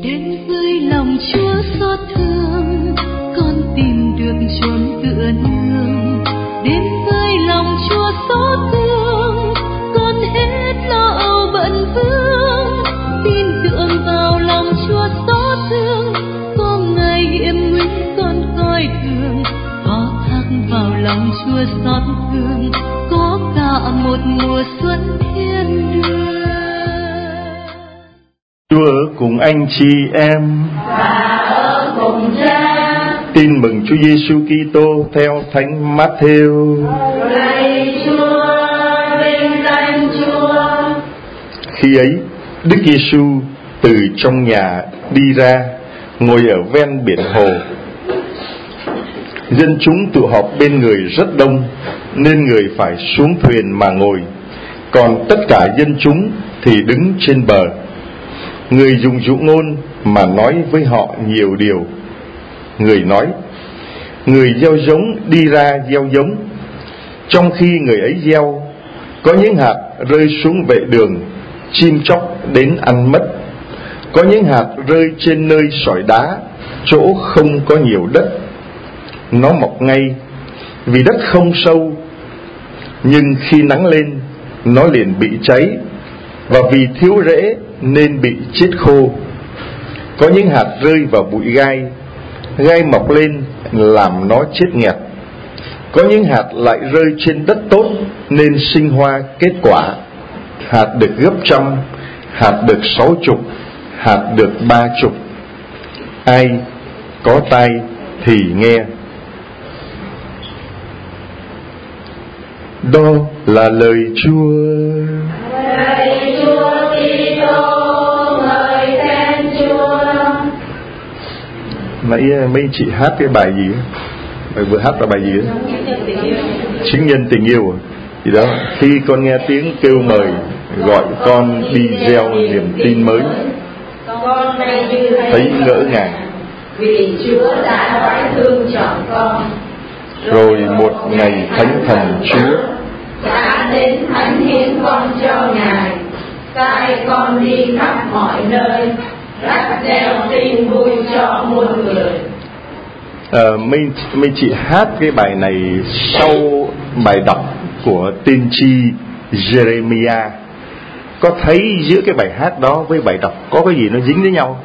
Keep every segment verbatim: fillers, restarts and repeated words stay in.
Đến với lòng Chúa xót thương, con tìm được chốn tựa nương. Đến với lòng Chúa xót thương, con hết lo âu bận vương. Tin tưởng vào lòng Chúa xót thương, có ngày hiểm nguy con coi thường. Có thắc vào lòng Chúa xót thương, có cả một mùa xuân thiên đường. Chúa ở cùng anh chị em và ở cùng Cha. Tin mừng Chúa Giêsu Kitô theo Thánh Matthew. Lạy Chúa, vinh danh Chúa. Khi ấy, Đức Giêsu từ trong nhà đi ra, ngồi ở ven biển hồ. Dân chúng tụ họp bên người rất đông, nên người phải xuống thuyền mà ngồi, còn tất cả dân chúng thì đứng trên bờ. Người dùng dụ ngôn mà nói với họ nhiều điều. Người nói: người gieo giống đi ra gieo giống. Trong khi người ấy gieo, có những hạt rơi xuống vệ đường, chim chóc đến ăn mất. Có những hạt rơi trên nơi sỏi đá, chỗ không có nhiều đất. Nó mọc ngay, vì đất không sâu, nhưng khi nắng lên, nó liền bị cháy, và vì thiếu rễ nên bị chết khô. Có những hạt rơi vào bụi gai, gai mọc lên làm nó chết nghẹt. Có những hạt lại rơi trên đất tốt nên sinh hoa kết quả. Hạt được gấp trăm, hạt được sáu chục, hạt được ba chục. Ai có tai thì nghe. Đó là lời Chúa. Lạy Chúa Kitô, ngợi khen Chúa. Nãy mấy chị hát cái bài gì? Bài vừa hát là bài gì? Chứng nhân tình yêu. Thì đó, khi con nghe tiếng kêu mời, gọi con đi gieo niềm tin mới, Con nay như thấy ngỡ ngàng. Vì Chúa đã phải thương chọn con. Rồi một ngày Thánh Thần Chúa đã đến thánh hiến con cho Ngài, sai con đi khắp mọi nơi, rắc gieo tin vui cho muôn người. à, mấy, mấy chị hát cái bài này sau bài đọc của tiên tri Jeremiah. Có thấy giữa cái bài hát đó với bài đọc có cái gì nó dính với nhau?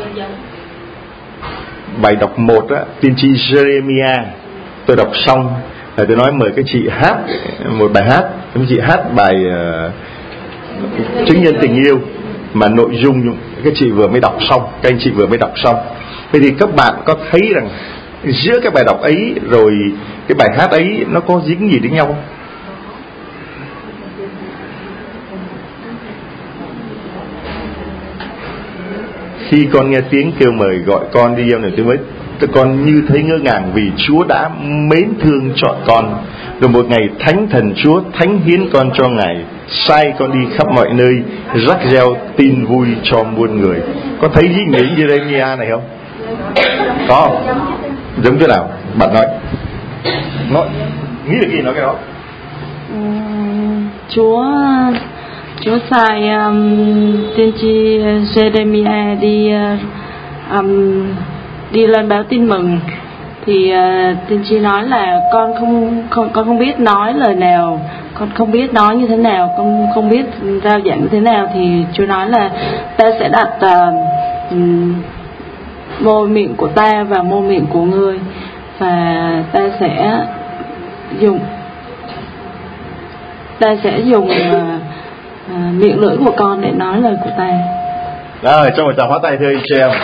Bài đọc một á, tiên tri Jeremiah, tôi đọc xong rồi tôi nói mời các chị hát một bài hát. Các chị hát bài uh, chứng nhân tình yêu, mà nội dung các chị vừa mới đọc xong, các anh chị vừa mới đọc xong. Vậy thì các bạn có thấy rằng giữa cái bài đọc ấy rồi cái bài hát ấy nó có dính gì đến nhau không? Khi con nghe tiếng kêu mời gọi con đi gieo niềm tin mới, con như thấy ngỡ ngàng vì Chúa đã mến thương chọn con. Rồi một ngày Thánh Thần Chúa thánh hiến con cho Ngài, sai con đi khắp mọi nơi, rắc gieo tin vui cho muôn người. Có thấy gì đến Jeremiah này không? Có không? Giống thế nào? Bạn nói. Nói nghĩ được gì nói cái đó? uhm, Chúa Chúa sai um, tiên tri Jeremiah đi uh, um, đi lên báo tin mừng. Thì uh, tiên tri nói là con không không con không biết nói lời nào, con không biết nói như thế nào, con không biết rao giảng như thế nào. Thì Chúa nói là ta sẽ đặt uh, um, môi miệng của ta vào môi miệng của ngươi, và ta sẽ dùng ta sẽ dùng uh, uh, miệng lưỡi của con để nói lời của ta. Rồi, cho một tràng pháo tay thưa anh chị em.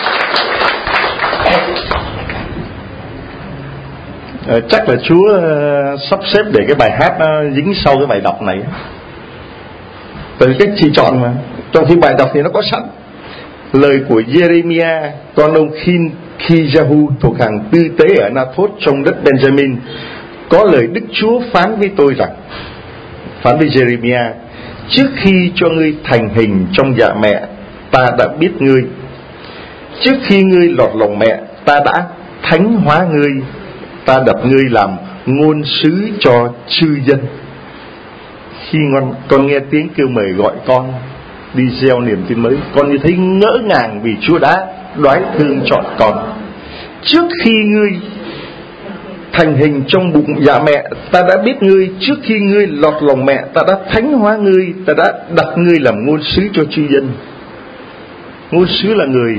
Ờ, chắc là Chúa uh, sắp xếp để cái bài hát nó dính sau cái bài đọc này. Từ cách chị chọn mà. Trong khi bài đọc thì nó có sẵn lời của Jeremiah, con ông Khin Kijahu thuộc hàng tư tế ở Nathoth trong đất Benjamin. Có lời Đức Chúa phán với tôi rằng, phán với Jeremiah: trước khi cho ngươi thành hình trong dạ mẹ, ta đã biết ngươi. Trước khi ngươi lọt lòng mẹ, ta đã thánh hóa ngươi. Ta đập ngươi làm ngôn sứ cho chư dân. Khi con, con nghe tiếng kêu mời gọi con, đi gieo niềm tin mới. Con như thấy ngỡ ngàng vì Chúa đã đoái thương chọn con. Trước khi ngươi thành hình trong bụng dạ mẹ, ta đã biết ngươi. Trước khi ngươi lọt lòng mẹ, ta đã thánh hóa ngươi. Ta đã đặt ngươi làm ngôn sứ cho chư dân. Ngôn sứ là người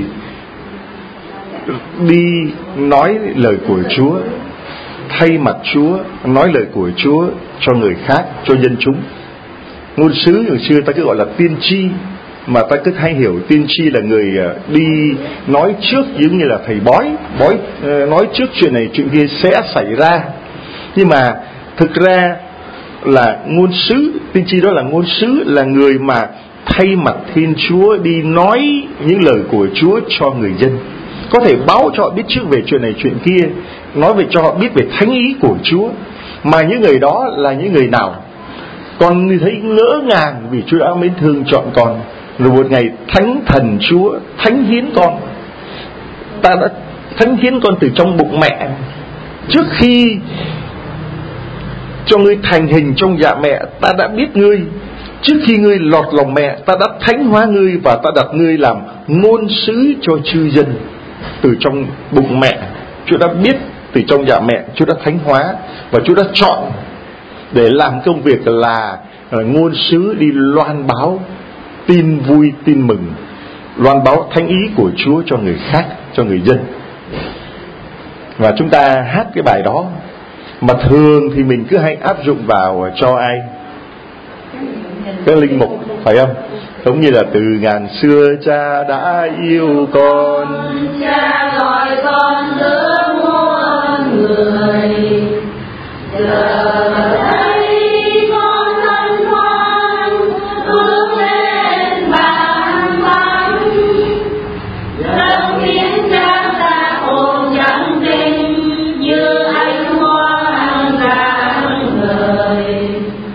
đi nói lời của Chúa, thay mặt Chúa nói lời của Chúa cho người khác, cho dân chúng. Ngôn sứ hồi xưa ta cứ gọi là tiên tri, mà ta cứ hay hiểu tiên tri là người đi nói trước, giống như là thầy bói, bói nói trước chuyện này chuyện kia sẽ xảy ra. Nhưng mà thực ra là ngôn sứ, tiên tri đó là ngôn sứ, là người mà thay mặt Thiên Chúa đi nói những lời của Chúa cho người dân, có thể báo cho họ biết trước về chuyện này chuyện kia, nói về cho họ biết về thánh ý của Chúa. Mà những người đó là những người nào? Con thấy ngỡ ngàng vì Chúa đã mến thương chọn con, rồi một ngày thánh thần Chúa thánh hiến con. Ta đã thánh hiến con từ trong bụng mẹ. Trước khi cho ngươi thành hình trong dạ mẹ, ta đã biết ngươi. Trước khi ngươi lọt lòng mẹ, ta đã thánh hóa ngươi, và ta đặt ngươi làm ngôn sứ cho chư dân. Từ trong bụng mẹ, Chúa đã biết, từ trong dạ mẹ Chúa đã thánh hóa, và Chúa đã chọn để làm công việc là ngôn sứ đi loan báo tin vui, tin mừng, loan báo thánh ý của Chúa cho người khác, cho người dân. Và chúng ta hát cái bài đó, mà thường thì mình cứ hay áp dụng vào cho ai? Các linh mục, phải không? Giống như là từ ngàn xưa cha đã yêu con, cha gọi con giữa muôn người, giờ đây con thân hoan bước lên bàn thánh, dâng hiến cha ta hồn trắng tinh như ánh hoa rạng ngời.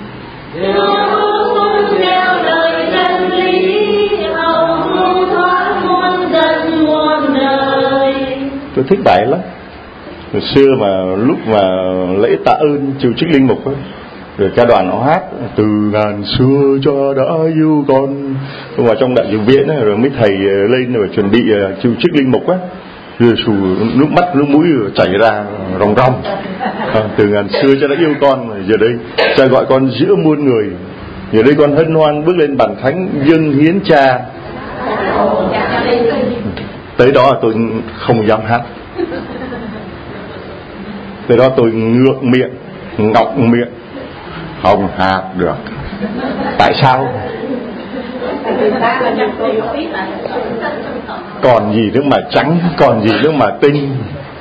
Tôi thích bài lắm. Hồi xưa mà lúc mà lễ tạ ơn triều trích linh mục ấy, rồi ca đoàn nó hát từ ngàn xưa cho đã yêu con, mà trong đại dự viện ấy, rồi mấy thầy lên rồi chuẩn bị triều trích linh mục á, rồi sù nước mắt nước mũi rồi chảy ra ròng ròng. À, từ ngàn xưa cho đã yêu con, giờ đây cha gọi con giữa muôn người, giờ đây con hân hoan bước lên bàn thánh dâng hiến cha. Tới đó tôi không dám hát. Tới đó tôi ngượng miệng, ngọc miệng, không hát được. Tại sao? Còn gì nữa mà trắng, còn gì nữa mà tinh,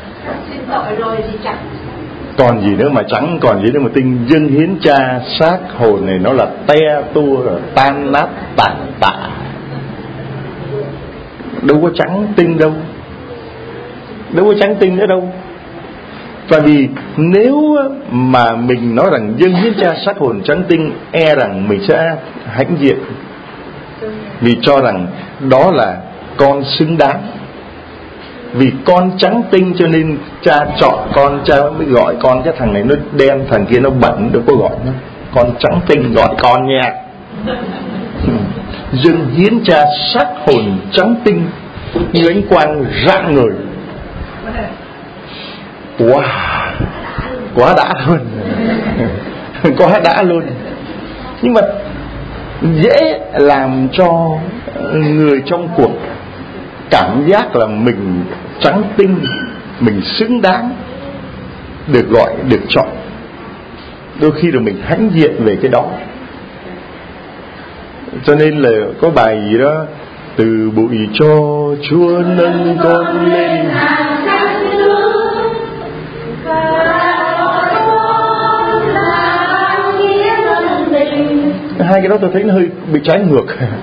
còn gì nữa mà trắng, còn gì nữa mà tinh. Dâng hiến cha, xác hồn này nó là te tua, tan nát tàn tạ, đâu có trắng tinh đâu, đâu có trắng tinh nữa đâu. Và vì nếu mà mình nói rằng dâng hiến cha xác hồn trắng tinh, e rằng mình sẽ hãnh diện, vì cho rằng đó là con xứng đáng. Vì con trắng tinh cho nên cha chọn con, cha mới gọi con. Cái thằng này nó đen, thằng kia nó bẩn, đâu có gọi nó. Con trắng tinh gọi con nha. Dâng hiến cha xác hồn trắng tinh như ánh quang rạng ngời. Wow, quá đã luôn. Quá đã luôn. Nhưng mà dễ làm cho người trong cuộc cảm giác là mình trắng tinh, mình xứng đáng được gọi, được chọn. Đôi khi là mình hãnh diện về cái đó. Cho nên là có bài gì đó, từ bụi cho Chúa nâng con lên. Hai cái đó tôi thấy nó hơi bị trái ngược.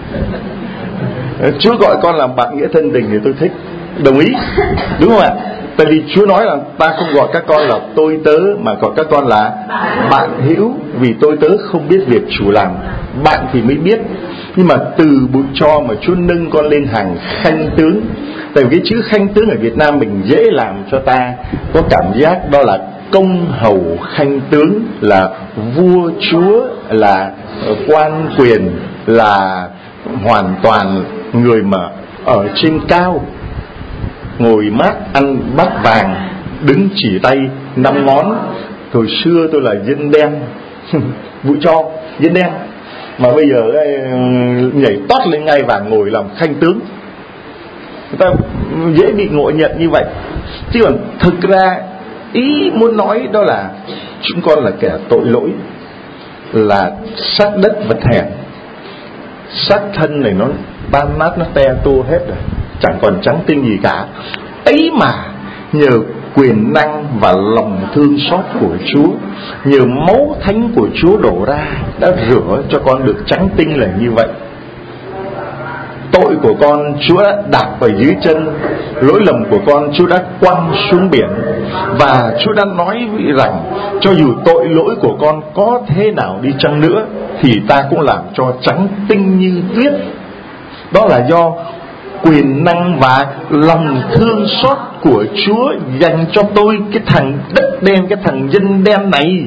Chúa gọi con làm bạn nghĩa thân tình thì tôi thích, đồng ý, đúng không ạ? Tại vì Chúa nói là ta không gọi các con là tôi tớ, mà gọi các con là bạn hữu. Vì tôi tớ không biết việc chủ làm, bạn thì mới biết. Nhưng mà từ bụi tro mà Chúa nâng con lên hàng khanh tướng. Tại vì cái chữ khanh tướng ở Việt Nam mình dễ làm cho ta có cảm giác đó là công hầu khanh tướng, là vua chúa, là quan quyền, là hoàn toàn người mà ở trên cao, ngồi mát ăn bát vàng, đứng chỉ tay năm ngón. Hồi xưa tôi là dân đen vụ cho dân đen, mà bây giờ nhảy tót lên ngai vàng ngồi làm khanh tướng. Người ta dễ bị ngộ nhận như vậy. Chứ còn thực ra ý muốn nói đó là chúng con là kẻ tội lỗi, là xác đất vật hèn, xác thân này nó tan nát, nó te tô hết rồi, chẳng còn trắng tinh gì cả. Ấy mà nhờ quyền năng và lòng thương xót của Chúa, nhờ máu thánh của Chúa đổ ra, đã rửa cho con được trắng tinh là như vậy. Tội của con Chúa đã đạp vào dưới chân, lỗi lầm của con Chúa đã quăng xuống biển. Và Chúa đã nói rằng cho dù tội lỗi của con có thế nào đi chăng nữa thì ta cũng làm cho trắng tinh như tuyết. Đó là do quyền năng và lòng thương xót của Chúa dành cho tôi, cái thằng đất đen, cái thằng dân đen này,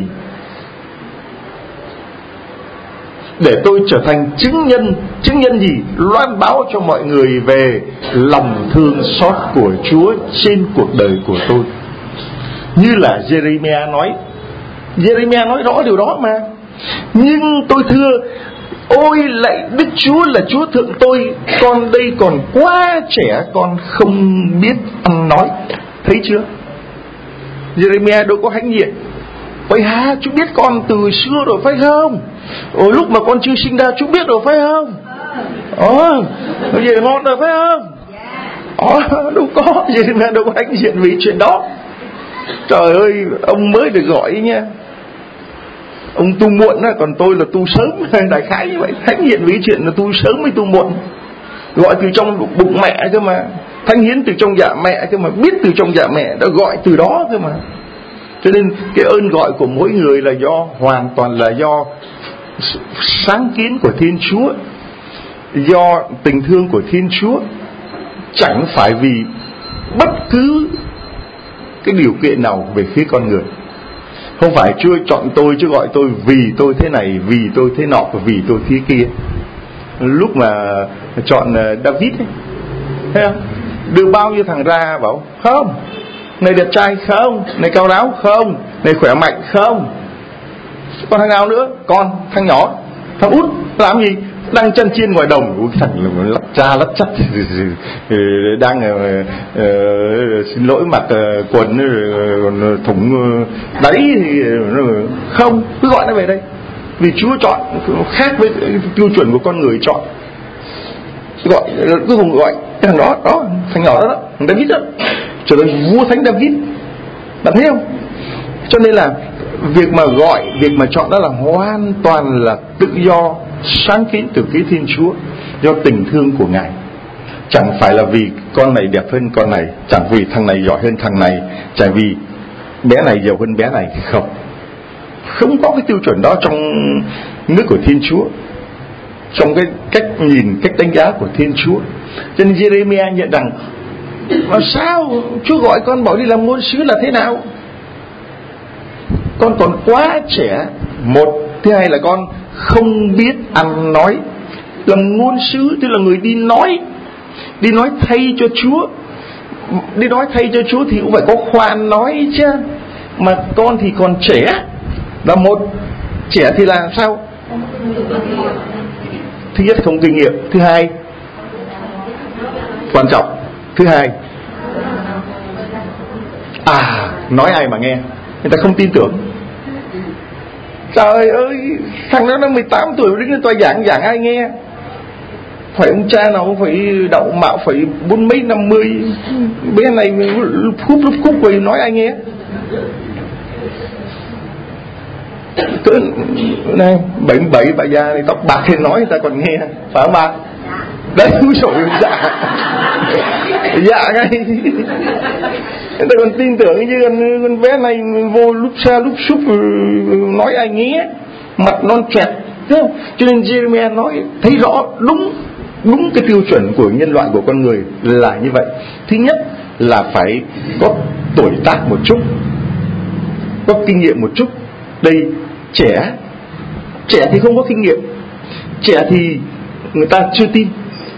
để tôi trở thành chứng nhân. Chứng nhân gì? Loan báo cho mọi người về lòng thương xót của Chúa trên cuộc đời của tôi. Như là Jeremiah nói, Jeremiah nói rõ điều đó mà. Nhưng tôi thưa, ôi lạy Đức Chúa là Chúa thượng tôi, con đây còn quá trẻ, con không biết ăn nói. Thấy chưa? Jeremiah đâu có hãnh diện. Vậy hả, chú biết con từ xưa rồi phải không? Ồ, lúc mà con chưa sinh ra chú biết rồi phải không? Ồ, bây giờ ngon rồi phải không? Ồ, đâu có, Jeremiah đâu có hãnh diện vì chuyện đó. Trời ơi, ông mới được gọi nha. Ông tu muộn đó, còn tôi là tu sớm. Đại khái như vậy. Thánh hiện với chuyện là tu sớm mới tu muộn. Gọi từ trong bụng mẹ cơ mà. Thánh hiến từ trong dạ mẹ cơ mà. Biết từ trong dạ mẹ đã gọi từ đó cơ mà. Cho nên cái ơn gọi của mỗi người là do, hoàn toàn là do sáng kiến của Thiên Chúa, do tình thương của Thiên Chúa, chẳng phải vì bất cứ cái điều kiện nào về phía con người. Không phải Chúa chọn tôi, Chúa gọi tôi vì tôi thế này, vì tôi thế nọ, vì tôi thế kia. Lúc mà chọn David ấy, thấy không? Đưa bao nhiêu thằng ra bảo không, này đẹp trai không, này cao ráo không, này khỏe mạnh không, còn thằng nào nữa? Con thằng nhỏ, thằng út làm gì? Đang chân chiên ngoài đồng. Ủa, cái thằng lắp cha lắp chắt đang uh, uh, xin lỗi mặc uh, quần uh, thủng uh, đáy thì uh, không, cứ gọi nó về đây. Vì Chúa chọn khác với tiêu chuẩn của con người chọn. Gọi cứ cùng gọi cái thằng đó, đó thằng nhỏ đó, đó thằng David đó, trở thành vua thánh David. Bạn thấy không? Cho nên là việc mà gọi, việc mà chọn đó là hoàn toàn là tự do, sáng kiến từ phía Thiên Chúa, do tình thương của Ngài. Chẳng phải là vì con này đẹp hơn con này, chẳng vì thằng này giỏi hơn thằng này, chẳng vì bé này giàu hơn bé này. Không, không có cái tiêu chuẩn đó trong nước của Thiên Chúa, trong cái cách nhìn, cách đánh giá của Thiên Chúa. Cho nên Jeremiah nhận rằng mà sao Chúa gọi con bảo đi làm ngôn sứ là thế nào? Con còn quá trẻ. Một, thứ hai là con không biết ăn nói. Làm ngôn sứ tức là người đi nói, đi nói thay cho Chúa. Đi nói thay cho Chúa thì cũng phải có khoan nói chứ. Mà con thì còn trẻ. Là một, trẻ thì là sao? Thứ nhất không kinh nghiệm. Thứ hai, quan trọng, thứ hai, à, nói ai mà nghe, người ta không tin tưởng. Trời ơi, thằng đó nó mười tám tuổi đứng lên tòa giảng, giảng ai nghe? Phải ông cha nào phải đậu mạo, phải bốn mấy năm mươi. Bé này lúc khúc lúc khúc rồi nói ai nghe? Cỡ này bảy mươi bảy bà già này tóc bạc thì nói người ta còn nghe, phải không bà? Đấy, úi dồi, dạ dạ ngay. Người ta còn tin tưởng chứ con, con bé này vô lúc xa lúc xúc nói ai nghe, mặt non chẹt. Cho nên Jeremiah nói thấy rõ đúng đúng cái tiêu chuẩn của nhân loại, của con người là như vậy. Thứ nhất là phải có tuổi tác một chút, có kinh nghiệm một chút. Đây trẻ, trẻ thì không có kinh nghiệm, trẻ thì người ta chưa tin.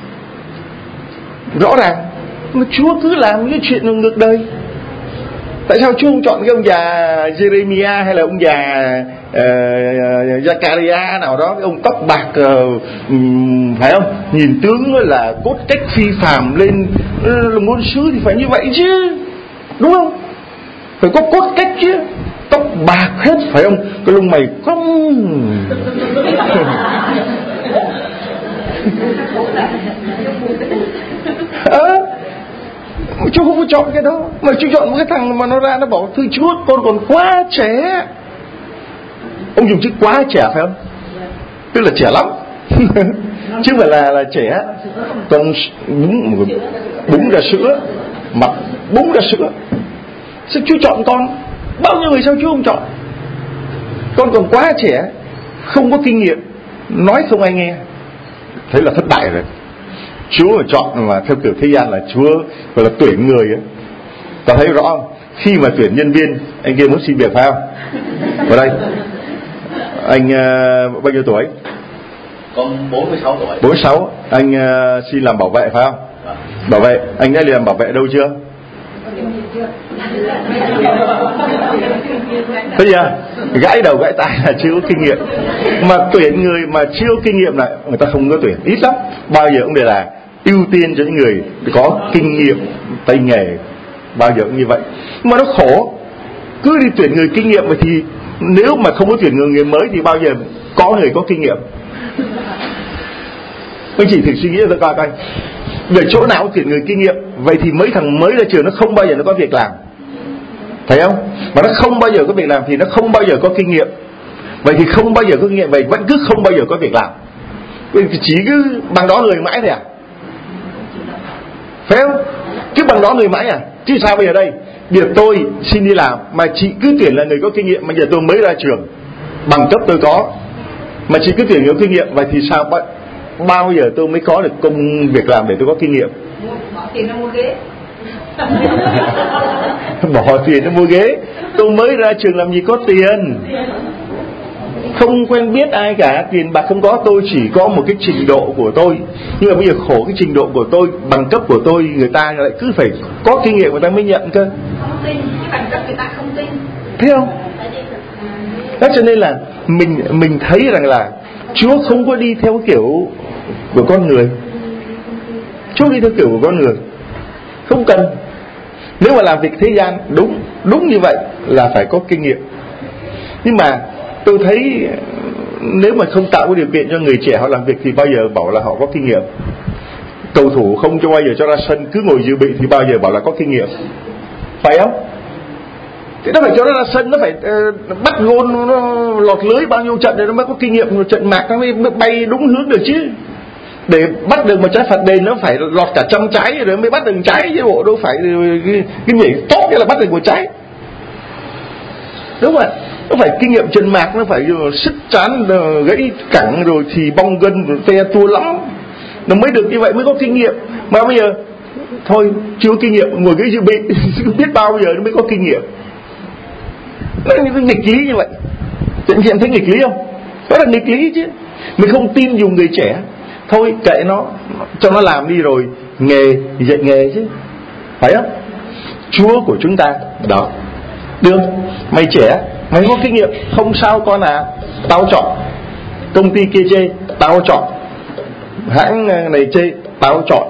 Rõ ràng mà Chúa cứ làm cái chuyện ngược đời. Tại sao Chúa không chọn cái ông già Jeremiah hay là ông già uh, Zachariah nào đó, cái ông tóc bạc uh, phải không, nhìn tướng là cốt cách phi phàm lên uh, là ngôn sứ thì phải như vậy chứ, đúng không? Phải có cốt cách chứ, tóc bạc hết phải không, cái lông mày cong. à, Chúa không có chọn cái đó, mà Chúa chọn một cái thằng mà nó ra nó bảo thưa Chúa con còn quá trẻ. Ông dùng chữ quá trẻ phải không? Tức là trẻ lắm. Chứ không phải là, là trẻ. Con búng, búng ra sữa, mặt búng ra sữa. Sao Chúa chọn con? Bao nhiêu người sao Chúa không chọn? Con còn quá trẻ, không có kinh nghiệm, nói không ai nghe. Thế là thất bại rồi. Chúa mà chọn mà theo kiểu thế gian là Chúa gọi là tuyển người ấy. Ta thấy rõ không? Khi mà tuyển nhân viên, anh kia muốn xin việc phải không? Vào đây. Anh uh, bao nhiêu tuổi? Con bốn mươi sáu tuổi. bốn mươi sáu. Anh uh, xin làm bảo vệ phải không? À. Bảo vệ. Anh đã đi làm bảo vệ đâu chưa? Thế giờ gãi đầu gãi tai là chưa có kinh nghiệm. Mà tuyển người mà chưa có kinh nghiệm lại người ta không có tuyển, ít lắm. Bao giờ cũng đều là ưu tiên cho những người có kinh nghiệm tay nghề, bao giờ cũng như vậy. Mà nó khổ, cứ đi tuyển người kinh nghiệm vậy thì nếu mà không có tuyển người, người mới thì bao giờ có người có kinh nghiệm. Anh chỉ thử suy nghĩ cho coi coi, để chỗ nào tuyển người kinh nghiệm, vậy thì mấy thằng mới ra trường nó không bao giờ nó có việc làm, thấy không? Mà nó không bao giờ có việc làm thì nó không bao giờ có kinh nghiệm. Vậy thì không bao giờ có kinh nghiệm, vậy vẫn cứ không bao giờ có việc làm. Chỉ cứ bằng đó người mãi thôi à? Phải không? Cứ bằng đó người mãi à? Chứ sao bây giờ đây? Bây giờ tôi xin đi làm mà chị cứ tuyển là người có kinh nghiệm, mà giờ tôi mới ra trường, bằng cấp tôi có, mà chị cứ tuyển người có kinh nghiệm, vậy thì sao bao, bao giờ tôi mới có được công việc làm để tôi có kinh nghiệm? Bỏ tiền ra mua ghế. Bỏ tiền ra mua ghế. Tôi mới ra trường làm gì có tiền, không quen biết ai cả, tiền bạc không có, tôi chỉ có một cái trình độ của tôi. Nhưng mà bây giờ khổ, cái trình độ của tôi, bằng cấp của tôi, người ta lại cứ phải có kinh nghiệm người ta mới nhận cơ. Không tin, cái bằng cấp người ta không tin. Thấy không? Đó cho nên là mình mình thấy rằng là Chúa không có đi theo kiểu của con người. Chúa đi theo kiểu của con người, không cần. Nếu mà làm việc thế gian đúng đúng như vậy là phải có kinh nghiệm. Nhưng mà tôi thấy nếu mà không tạo cái điều kiện cho người trẻ họ làm việc thì bao giờ bảo là họ có kinh nghiệm. Cầu thủ không cho bao giờ cho ra sân, cứ ngồi dự bị thì bao giờ bảo là có kinh nghiệm, phải không? Thì nó phải cho nó ra sân, nó phải uh, bắt gôn, nó lọt lưới bao nhiêu trận để nó mới có kinh nghiệm, trận mạc nó mới bay đúng hướng được chứ. Để bắt được một trái phạt đền nó phải lọt cả trăm trái rồi mới bắt được trái chứ bộ đâu phải cái, cái nhảy tốt là bắt được một trái. Đúng rồi, nó phải kinh nghiệm chân mạc, nó phải sức chán, gãy cẳng rồi thì bong gân rồi te tua lắm, nó mới được như vậy, mới có kinh nghiệm. Mà bây giờ thôi chưa có kinh nghiệm, ngồi cái dự bị biết bao giờ nó mới có kinh nghiệm. Nó là những nghịch lý như vậy. Chị em thấy nghịch lý không? Đó là nghịch lý chứ. Mình không tin dùng người trẻ, thôi kệ nó, cho nó làm đi rồi nghề dạy nghề chứ, phải không? Chúa của chúng ta đó, được, mày trẻ, mày có kinh nghiệm, không sao con à, tao chọn. Công ty kia chê, tao chọn. Hãng này chê, tao chọn.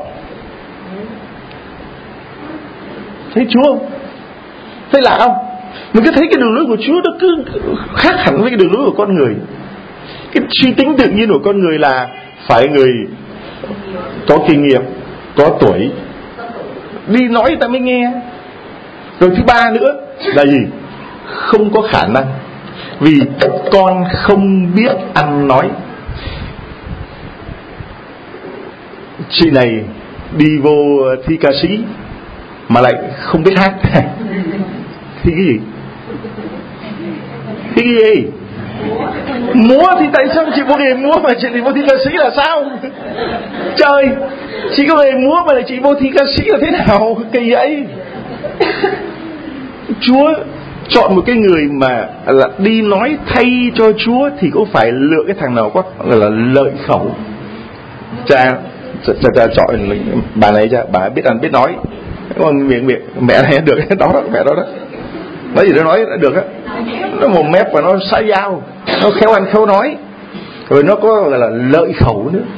Thấy Chúa không? Thấy lạ không? Mình cứ thấy cái đường lối của Chúa nó cứ khác hẳn với cái đường lối của con người. Cái suy tính tự nhiên của con người là phải người có kinh nghiệm, có tuổi, đi nói ta mới nghe. Rồi thứ ba nữa là gì? Không có khả năng, vì con không biết ăn nói. Chị này đi vô thi ca sĩ mà lại không biết hát. Thi cái gì? Thi cái gì? Múa thì tại sao chị vô nghề múa mà chị đi vô thi ca sĩ là sao? Trời, chị có nghề múa mà lại chị vô thi ca sĩ là thế nào? Kỳ vậy. Chúa chọn một cái người mà là đi nói thay cho Chúa thì cũng phải lựa cái thằng nào có là lợi khẩu, cha cha, cha, cha chọi bà này, cha bà biết ăn biết nói, còn miệng miệng mẹ này được đó, đó mẹ đó đó nói gì nó nói đã được á, nó mồm mép và nó xã giao, nó khéo ăn khéo nói, rồi nó có gọi là lợi khẩu nữa.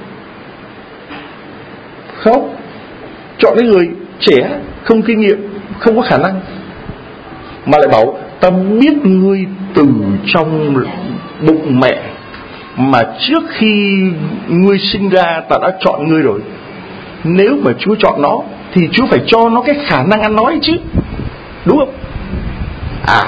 Không, chọn cái người trẻ không kinh nghiệm, không có khả năng, mà lại bảo ta biết ngươi từ trong bụng mẹ, mà trước khi ngươi sinh ra ta đã chọn ngươi rồi. Nếu mà Chúa chọn nó thì Chúa phải cho nó cái khả năng ăn nói chứ, đúng không? À,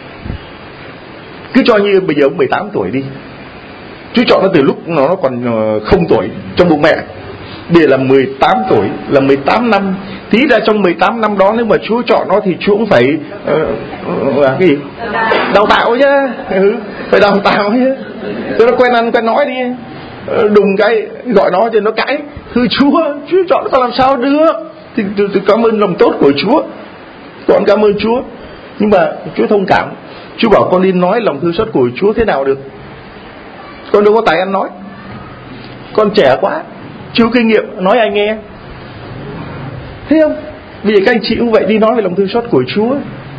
cứ cho như bây giờ mười tám tuổi đi, Chúa chọn nó từ lúc nó còn không tuổi trong bụng mẹ, bây giờ là mười tám tuổi, là mười tám năm. Tí ra trong mười tám năm đó, nếu mà Chúa chọn nó thì Chúa cũng phải uh, uh, cái gì? Đào tạo chứ, ừ, phải đào tạo chứ, cho nó quen ăn quen nói đi. Đùng cái gọi nó cho nó cãi, thưa Chúa, Chúa chọn nó làm sao được? Thì tôi cảm ơn lòng tốt của Chúa, con cảm ơn Chúa, nhưng mà Chúa thông cảm. Chúa bảo con đi nói lòng thương xót của Chúa thế nào được? Con đâu có tài ăn nói, con trẻ quá, chưa kinh nghiệm, nói ai nghe. Thấy không? Bây giờ các anh chị cũng vậy, đi nói về lòng thương xót của Chúa.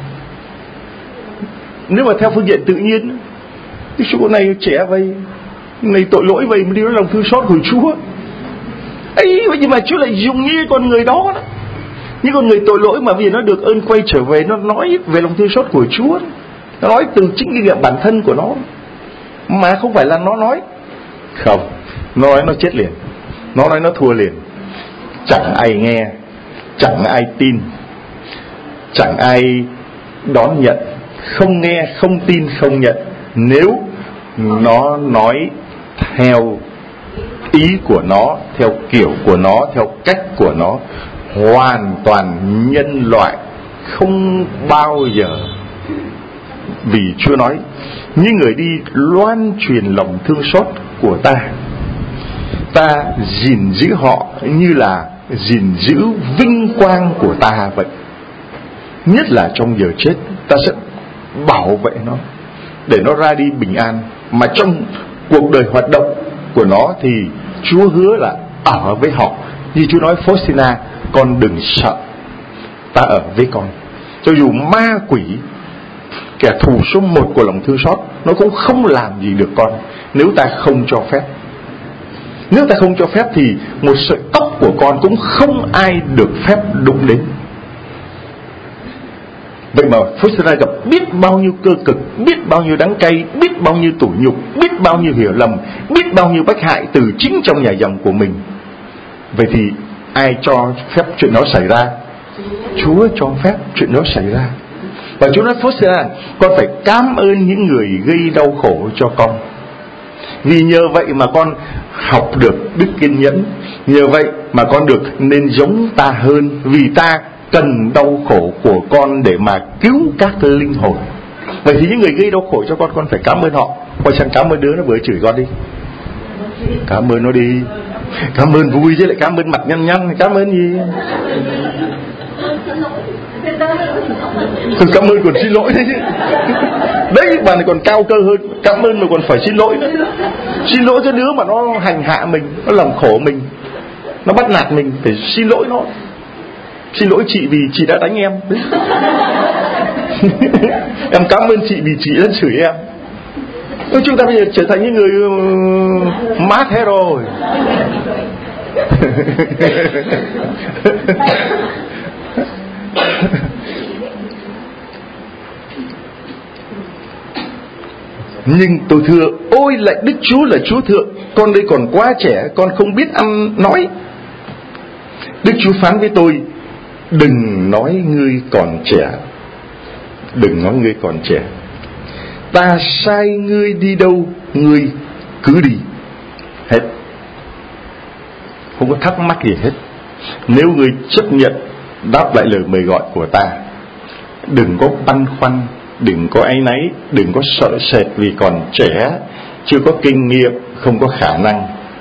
Nếu mà theo phương diện tự nhiên, cái chỗ này trẻ vậy, này tội lỗi vậy mà đi nói lòng thương xót của Chúa ấy, vậy nhưng mà Chúa lại dùng như con người đó, đó. Những con người tội lỗi mà vì nó được ơn quay trở về, nó nói về lòng thương xót của Chúa, nó nói từ chính kinh nghiệm bản thân của nó, mà không phải là nó nói. Không, nó nói nó chết liền, nó nói nó thua liền. Chẳng ai nghe, chẳng ai tin, chẳng ai đón nhận. Không nghe, không tin, không nhận. Nếu nó nói theo ý của nó, theo kiểu của nó, theo cách của nó, hoàn toàn nhân loại, không bao giờ. Vì Chúa nói, những người đi loan truyền lòng thương xót của ta, ta gìn giữ họ như là gìn giữ vinh quang của ta vậy. Nhất là trong giờ chết, ta sẽ bảo vệ nó để nó ra đi bình an. Mà trong cuộc đời hoạt động của nó thì Chúa hứa là ở với họ. Như Chúa nói, Faustina, con đừng sợ, ta ở với con. Cho dù ma quỷ, kẻ thù số một của lòng thương xót, nó cũng không làm gì được con nếu ta không cho phép. Nếu ta không cho phép thì một sợi tóc của con cũng không ai được phép đụng đến. Vậy mà Faustina gặp biết bao nhiêu cơ cực, biết bao nhiêu đắng cay, biết bao nhiêu tủi nhục, biết bao nhiêu hiểu lầm, biết bao nhiêu bách hại từ chính trong nhà dòng của mình. Vậy thì ai cho phép chuyện đó xảy ra? Chúa cho phép chuyện đó xảy ra. Và Chúa nói, Faustina, con phải cảm ơn những người gây đau khổ cho con, vì nhờ vậy mà con học được đức kiên nhẫn, nhờ vậy mà con được nên giống ta hơn, vì ta cần đau khổ của con để mà cứu các linh hồn. Vậy thì những người gây đau khổ cho con, con phải cảm ơn họ. Quay sang cảm ơn đứa nó vừa chửi con đi, cảm ơn nó đi. Cảm ơn vui chứ lại cảm ơn mặt nhăn nhăn, cảm ơn gì? Tôi cảm ơn còn xin lỗi đấy chứ. Đấy, bà này còn cao cơ hơn, cảm ơn mà còn phải xin lỗi nữa. Xin lỗi cho đứa mà nó hành hạ mình, nó làm khổ mình, nó bắt nạt mình, phải xin lỗi nó. Xin lỗi chị vì chị đã đánh em. Em cảm ơn chị vì chị đã chửi em. Chúng ta bây giờ trở thành những người uh, mát hết rồi. Nhưng tôi thưa, ôi lạy Đức Chúa là Chúa thượng, con đây còn quá trẻ, con không biết ăn nói. Đức Chúa phán với tôi, đừng nói ngươi còn trẻ, đừng nói ngươi còn trẻ. Ta sai ngươi đi đâu, ngươi cứ đi. Hết. Không có thắc mắc gì hết. Nếu ngươi chấp nhận đáp lại lời mời gọi của ta, đừng có băn khoăn, đừng có áy náy, đừng có sợ sệt vì còn trẻ, chưa có kinh nghiệm, không có khả năng.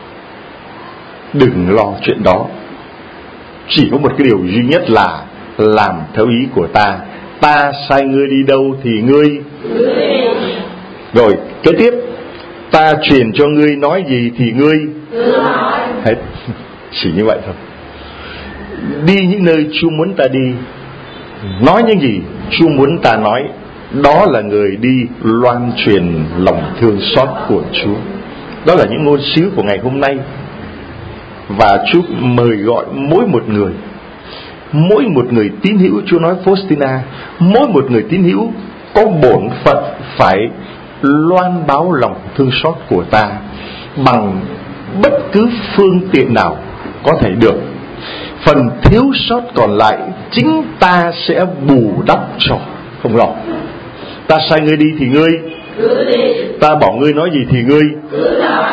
Đừng lo chuyện đó. Chỉ có một cái điều duy nhất là làm theo ý của ta. Ta sai ngươi đi đâu thì ngươi. Rồi kế tiếp, ta truyền cho ngươi nói gì thì ngươi. Hết. Chỉ như vậy thôi. Đi những nơi Chúa muốn ta đi, nói những gì Chúa muốn ta nói, đó là người đi loan truyền lòng thương xót của Chúa. Đó là những ngôn sứ của ngày hôm nay. Và Chúa mời gọi mỗi một người, mỗi một người tín hữu, Chúa nói Faustina, mỗi một người tín hữu có bổn phận phải loan báo lòng thương xót của ta bằng bất cứ phương tiện nào có thể được. Phần thiếu sót còn lại chính ta sẽ bù đắp cho, không lo. Ta sai ngươi đi thì ngươi cứ đi, ta bảo ngươi nói gì thì ngươi cứ nói.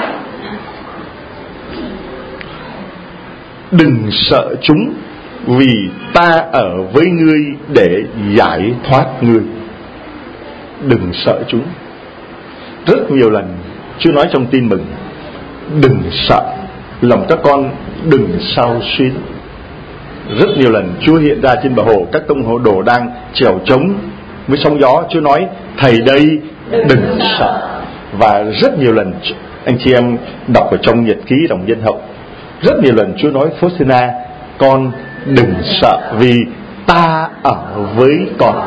Đừng sợ chúng, vì ta ở với ngươi để giải thoát ngươi. Đừng sợ chúng. Rất nhiều lần Chúa nói trong tin mừng, đừng sợ, lòng các con đừng sao xuyến. Rất nhiều lần Chúa hiện ra trên bờ hồ, các tông hồ đồ đang chèo trống với sóng gió, Chúa nói thầy đây đừng sợ. Và rất nhiều lần anh chị em đọc ở trong nhật ký đồng dân hậu, rất nhiều lần Chúa nói Faustina, con đừng sợ vì ta ở với con.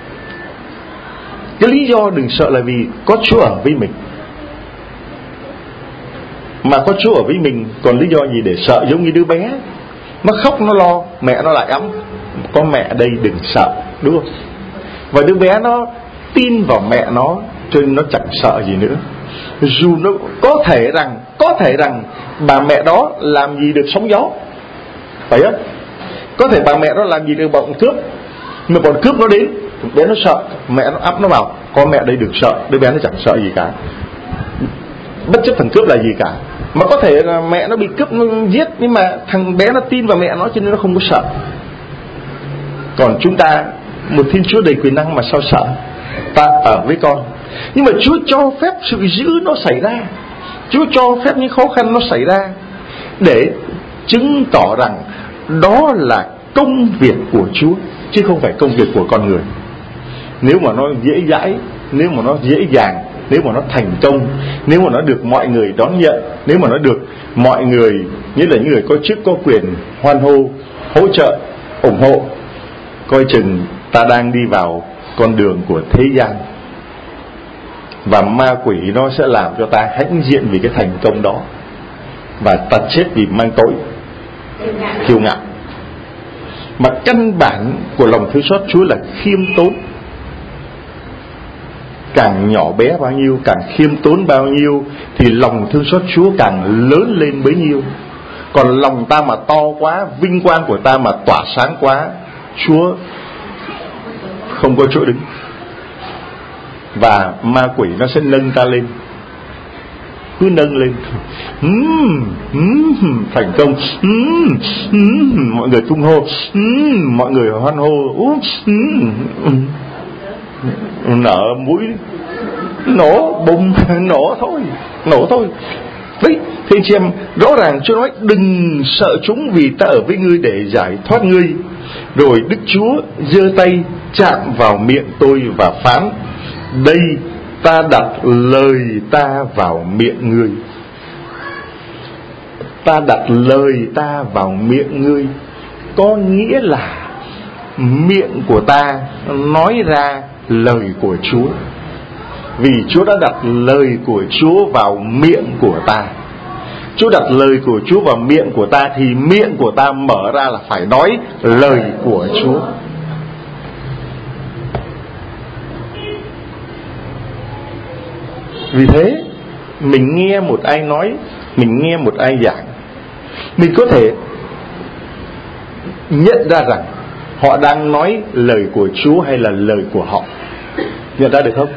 Cái lý do đừng sợ là vì có Chúa ở với mình. Mà có Chúa ở với mình, còn lý do gì để sợ? Giống như đứa bé, nó khóc nó lo, mẹ nó lại ấm, có mẹ đây đừng sợ, đúng không? Và đứa bé nó tin vào mẹ nó, cho nên nó chẳng sợ gì nữa. Dù nó có thể rằng Có thể rằng bà mẹ đó làm gì được sóng gió, phải không? Có thể bà mẹ đó làm gì được bọn cướp, mà bọn cướp nó đến, bé nó sợ, mẹ nó ấp nó vào, con mẹ đây đừng sợ. Đứa bé nó chẳng sợ gì cả, bất chấp thằng cướp là gì cả. Mà có thể là mẹ nó bị cướp nó giết, nhưng mà thằng bé nó tin vào mẹ nó, cho nên nó không có sợ. Còn chúng ta, một Thiên Chúa đầy quyền năng mà sao sợ? Ta ở với con. Nhưng mà Chúa cho phép sự dữ nó xảy ra, Chúa cho phép những khó khăn nó xảy ra để chứng tỏ rằng đó là công việc của Chúa, chứ không phải công việc của con người. Nếu mà nó dễ dãi, nếu mà nó dễ dàng, nếu mà nó thành công, nếu mà nó được mọi người đón nhận, nếu mà nó được mọi người, như là những người có chức có quyền hoan hô, hỗ trợ, ủng hộ, coi chừng ta đang đi vào con đường của thế gian. Và ma quỷ nó sẽ làm cho ta hãnh diện vì cái thành công đó, và ta chết vì mang tội kiêu ngạo. Mà căn bản của lòng thương xót Chúa là khiêm tốn. Càng nhỏ bé bao nhiêu, càng khiêm tốn bao nhiêu, thì lòng thương xót Chúa càng lớn lên bấy nhiêu. Còn lòng ta mà to quá, vinh quang của ta mà tỏa sáng quá, Chúa không có chỗ đứng. Và ma quỷ nó sẽ nâng ta lên, cứ nâng lên, uhm, uhm, thành công, uhm, uhm, mọi người tung hô, uhm, mọi người hoan hô, uhm, nở mũi, nổ bùng, nổ thôi, nổ thôi. Đấy, thì anh chị em, rõ ràng Chúa nói đừng sợ chúng, vì ta ở với ngươi để giải thoát ngươi. Rồi Đức Chúa giơ tay chạm vào miệng tôi và phán, đây ta đặt lời ta vào miệng ngươi. Ta đặt lời ta vào miệng ngươi, có nghĩa là miệng của ta nói ra lời của Chúa. Vì Chúa đã đặt lời của Chúa vào miệng của ta. Chúa đặt lời của Chúa vào miệng của ta, thì miệng của ta mở ra là phải nói lời của Chúa. Vì thế mình nghe một ai nói, mình nghe một ai giảng, mình có thể nhận ra rằng họ đang nói lời của Chúa hay là lời của họ. Nhận ra được không?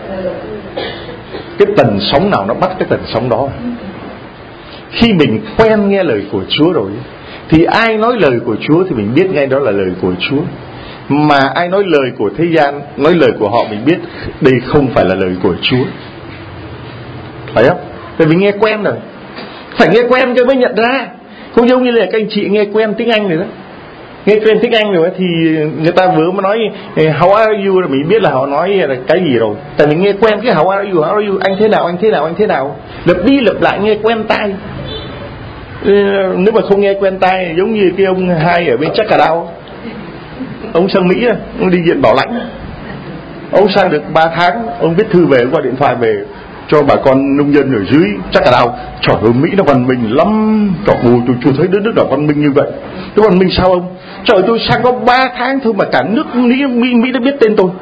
Cái tần sóng nào nó bắt cái tần sóng đó. Khi mình quen nghe lời của Chúa rồi, thì ai nói lời của Chúa thì mình biết ngay đó là lời của Chúa. Mà ai nói lời của thế gian, nói lời của họ, mình biết đây không phải là lời của Chúa. Phải không? Tại vì nghe quen rồi. Phải nghe quen cho mới nhận ra. Không giống như là các anh chị nghe quen tiếng Anh rồi đó. Nghe quen tiếng Anh rồi thì người ta vừa mới nói how are you là mình biết là họ nói là cái gì rồi. Tại mình nghe quen cái how are you, how are you, anh thế nào, anh thế nào, anh thế nào, lặp đi lặp lại nghe quen tai. Nếu mà không nghe quen tai, giống như cái ông hai ở bên Chắc Cà Đao, ông sang Mỹ, ông đi viện bảo lãnh, ông sang được ba tháng, ông viết thư về, qua điện thoại về cho bà con nông dân ở dưới Chắc Cà Đao. Trời ơi, Mỹ nó văn minh lắm. Trời ơi, tôi chưa thấy đất nước nào văn minh như vậy. Nó văn minh sao ông? Trời ơi, tôi sang có ba tháng thôi mà cả nước Mỹ, Mỹ, Mỹ đã biết tên tôi.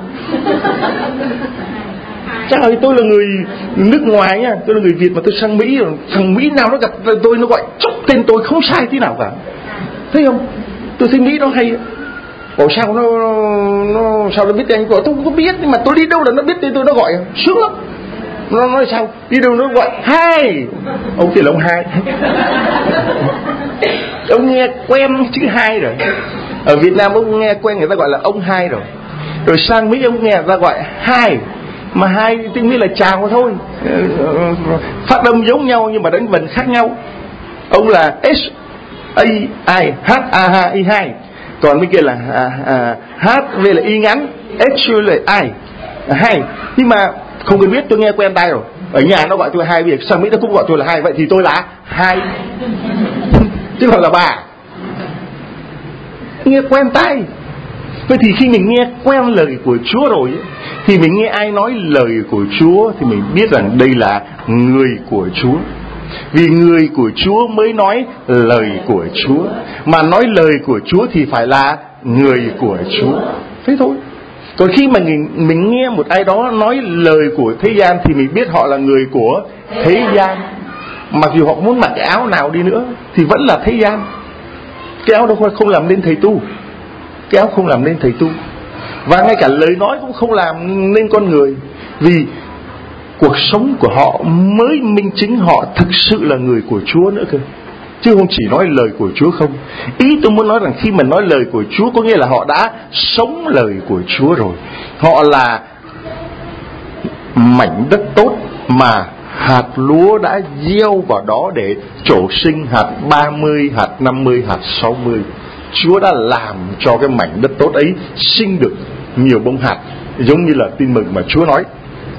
Trời ơi, tôi là người nước ngoài nha, tôi là người Việt mà tôi sang Mỹ, thằng Mỹ nào nó gặp tôi nó gọi chốc tên tôi không sai tí nào cả. Thấy không? Tôi thấy Mỹ nó hay. Ủa sao nó, nó sao nó biết tên tôi? Tôi không có biết, nhưng mà tôi đi đâu là nó biết tên tôi, nó gọi sướng lắm. Nó nói sao? Đi đâu nó gọi hai. Ông thì là ông hai. Ông nghe quen chữ hai rồi. Ở Việt Nam ông nghe quen người ta gọi là ông hai rồi. Rồi sang Mỹ ông nghe người ta gọi hai. Mà hai tiếng Mỹ là chào thôi, phát âm giống nhau nhưng mà đánh vần khác nhau. Ông là S A I H A H I hai, còn bên kia là à, à, H V là Y ngắn, H là I hai. Nhưng mà không cần biết, tôi nghe quen tai rồi. Ở nhà nó gọi tôi hai, việc sang Mỹ nó cũng gọi tôi là hai, vậy thì tôi là hai chứ không là bà. Nghe quen tai. Vậy thì khi mình nghe quen lời của Chúa rồi ấy, thì mình nghe ai nói lời của Chúa thì mình biết rằng đây là người của Chúa. Vì người của Chúa mới nói lời của Chúa. Mà nói lời của Chúa thì phải là người của Chúa. Thế thôi. Còn khi mà mình, mình nghe một ai đó nói lời của thế gian thì mình biết họ là người của thế gian. Mặc dù họ muốn mặc cái áo nào đi nữa thì vẫn là thế gian. Cái áo đó không làm nên thầy tu. Cái áo không làm nên thầy tu. Và ngay cả lời nói cũng không làm nên con người. Vì cuộc sống của họ mới minh chứng họ thực sự là người của Chúa nữa cơ, chứ không chỉ nói lời của Chúa không. Ý tôi muốn nói rằng khi mà nói lời của Chúa có nghĩa là họ đã sống lời của Chúa rồi. Họ là mảnh đất tốt mà hạt lúa đã gieo vào đó để trổ sinh hạt ba mươi, hạt năm mươi, hạt sáu mươi. Chúa đã làm cho cái mảnh đất tốt ấy sinh được nhiều bông hạt, giống như là tin mừng mà Chúa nói.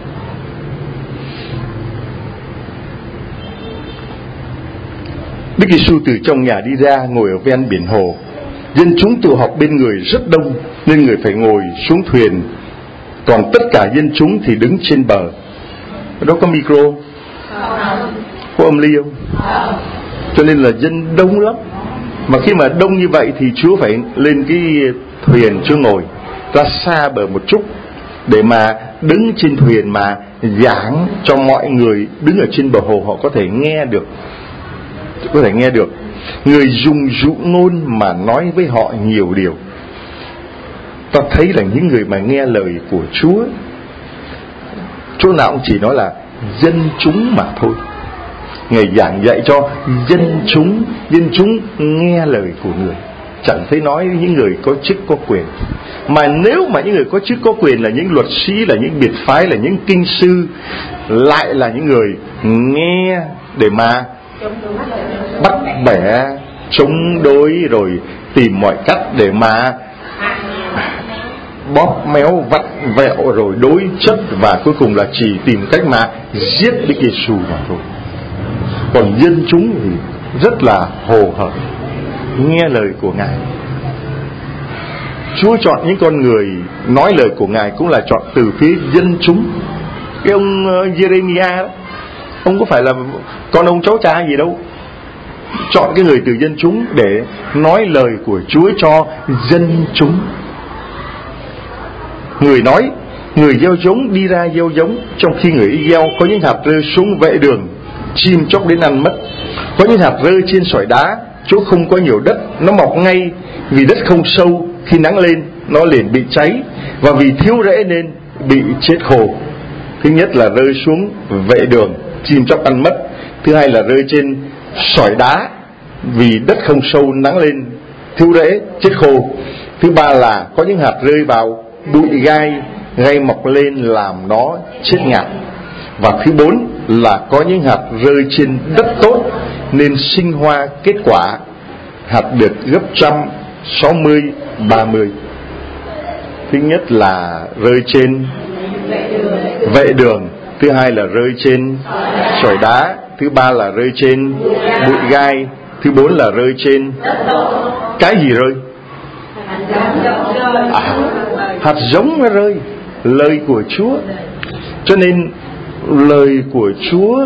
Đức Giêsu từ trong nhà đi ra, ngồi ở ven biển hồ. Dân chúng tụ họp bên người rất đông, nên người phải ngồi xuống thuyền. Còn tất cả dân chúng thì đứng trên bờ. Ở đó có micro, có âm ly không? Cho nên là dân đông lắm. Mà khi mà đông như vậy thì Chúa phải lên cái thuyền, Chúa ngồi ra xa bờ một chút để mà đứng trên thuyền mà giảng cho mọi người đứng ở trên bờ hồ họ có thể nghe được. Có thể nghe được. Người dùng dụ ngôn mà nói với họ nhiều điều. Ta thấy là những người mà nghe lời của Chúa, chỗ nào cũng chỉ nói là dân chúng mà thôi. Người giảng dạy cho dân chúng, dân chúng nghe lời của người. Chẳng thấy nói những người có chức có quyền. Mà nếu mà những người có chức có quyền là những luật sĩ, là những biệt phái, là những kinh sư, lại là những người nghe để mà bắt bẻ, chống đối, rồi tìm mọi cách để mà bóp méo, vặn vẹo, rồi đối chất, và cuối cùng là chỉ tìm cách mà giết Đức Giêsu mà thôi. Còn dân chúng thì rất là hồ hởi nghe lời của Ngài. Chúa chọn những con người nói lời của Ngài cũng là chọn từ phía dân chúng. Cái ông Jeremiah đó, ông có phải là con ông cháu cha gì đâu, chọn cái người từ dân chúng để nói lời của Chúa cho dân chúng. Người nói, người gieo giống đi ra gieo giống, trong khi người ấy gieo có những hạt rơi xuống vệ đường, chim chóc đến ăn mất. Có những hạt rơi trên sỏi đá, chỗ không có nhiều đất, nó mọc ngay, vì đất không sâu, khi nắng lên nó liền bị cháy, và vì thiếu rễ nên bị chết khô. Thứ nhất là rơi xuống vệ đường, chim chóc ăn mất. Thứ hai là rơi trên sỏi đá, vì đất không sâu, nắng lên thiếu rễ, chết khô. Thứ ba là có những hạt rơi vào bụi gai, gai mọc lên làm nó chết ngạt. Và thứ bốn là có những hạt rơi trên đất tốt nên sinh hoa kết quả, hạt được gấp trăm, sáu mươi, ba mươi. Thứ nhất là rơi trên vệ đường, thứ hai là rơi trên sỏi đá, thứ ba là rơi trên bụi gai, Thứ bốn là rơi trên cái gì rơi? À, hạt giống nó rơi, lời của Chúa. Cho nên lời của Chúa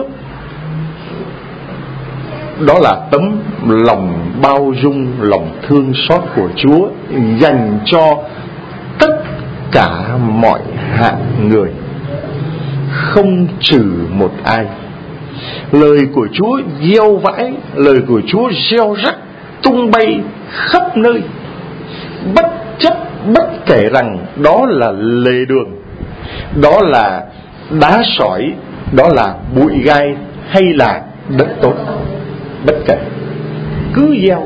đó là tấm lòng bao dung, lòng thương xót của Chúa dành cho tất cả mọi hạng người, không trừ một ai. Lời của Chúa gieo vãi, lời của Chúa gieo rắc tung bay khắp nơi, bất chấp bất kể rằng đó là lề đường, đó là đá sỏi, đó là bụi gai hay là đất tốt. Bất kể, cứ gieo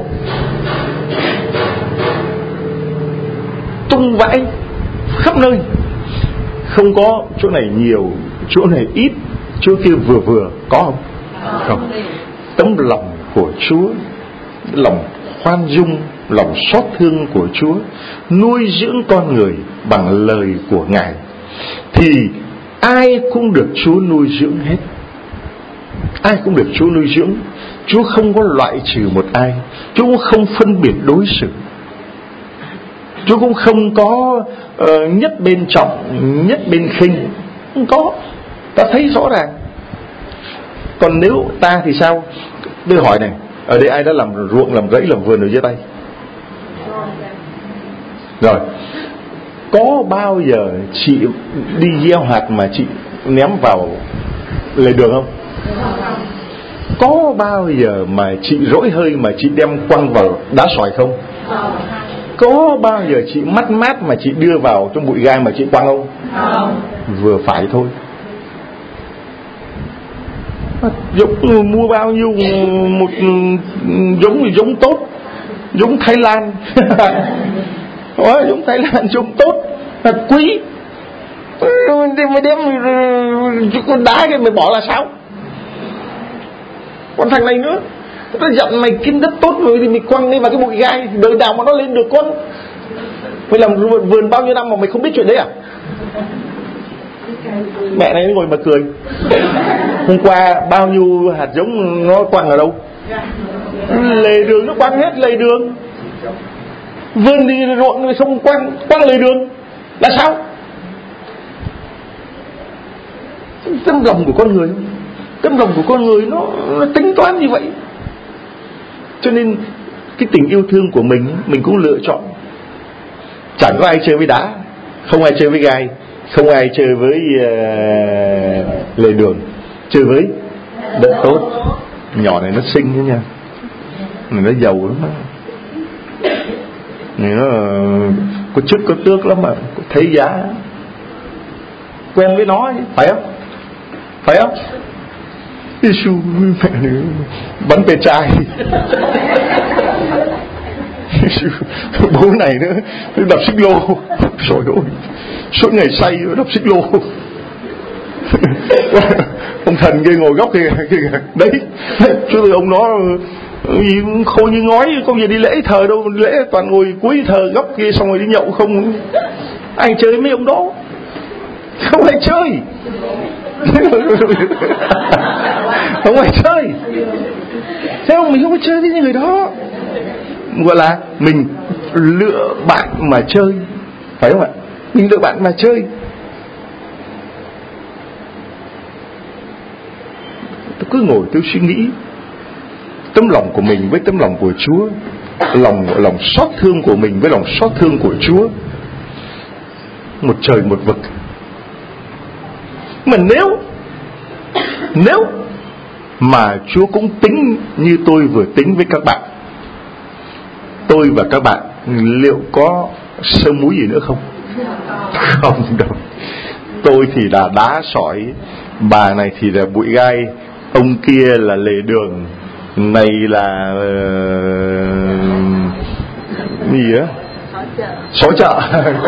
tung vãi khắp nơi, không có chỗ này nhiều, chỗ này ít, chỗ kia vừa vừa, có không? Không. Tấm lòng của Chúa, lòng khoan dung, lòng xót thương của Chúa nuôi dưỡng con người bằng lời của Ngài, thì ai cũng được Chúa nuôi dưỡng hết. Ai cũng được Chúa nuôi dưỡng. Chúa không có loại trừ một ai. Chúa cũng không phân biệt đối xử. Chúa cũng không có uh, nhất bên trọng, nhất bên khinh. Không có. Ta thấy rõ ràng. Còn nếu ta thì sao? Tôi hỏi này, ở đây ai đã làm ruộng, làm rẫy, làm vườn ở dưới tay? Rồi, có bao giờ chị đi gieo hạt mà chị ném vào lề đường không? Có bao giờ mà chị rỗi hơi mà chị đem quăng vào đá sỏi không? Có bao giờ chị mắt mát mà chị đưa vào trong bụi gai mà chị quăng không? Vừa phải thôi. Giống mua bao nhiêu một giống giống tốt, giống Thái Lan. Đó, giống Thái Lan giống tốt, là quý. Mày đem con đá cái mày bỏ là sao? Con thằng này nữa, nó dặn mày kiếm đất tốt rồi thì mày quăng đi vào cái bụi gai, đời nào mà nó lên được con. Mày làm vườn bao nhiêu năm mà mày không biết chuyện đấy à? Mẹ này ngồi mà cười. Hôm qua bao nhiêu hạt giống nó quăng ở đâu? Lề đường nó quăng hết lề đường. Vườn đi ruộng rồi không quăng, quăng lề đường là sao? Tấm lòng của con người, tấm lòng của con người nó, nó tính toán như vậy. Cho nên cái tình yêu thương của mình, mình cũng lựa chọn. Chẳng có ai chơi với đá, không ai chơi với gai, không ai chơi với uh, lề đường, chơi với đất tốt. Nhỏ này nó xinh thế nha, này nó giàu lắm đó. Này nó có chức có tước lắm mà, thấy giá, quen với nó, phải không? Phải không? Giêsu mẹ này bắn bề trai. Bố này nữa đập xích lô, trời ơi, suốt ngày say đập xích lô. Ông thần kia ngồi góc kia, kia đấy, chứ ông nó khôi như ngói, không gì đi lễ thờ đâu, lễ toàn ngồi cuối thờ góc kia, xong rồi đi nhậu không. Ai chơi mấy ông đó? Không ai chơi. Không ai chơi. Thế không, mình không có chơi với những người đó. Gọi là mình lựa bạn mà chơi, phải không ạ? Mình lựa bạn mà chơi. Tôi cứ ngồi tôi suy nghĩ tấm lòng của mình với tấm lòng của Chúa, lòng lòng xót thương của mình với lòng xót thương của Chúa, một trời một vực. Mà nếu Nếu mà Chúa cũng tính như tôi vừa tính với các bạn, tôi và các bạn liệu có sơ múi gì nữa không? Không đâu. Tôi thì là đá sỏi, bà này thì là bụi gai, ông kia là lề đường, này là uh, gì á? Xó chợ.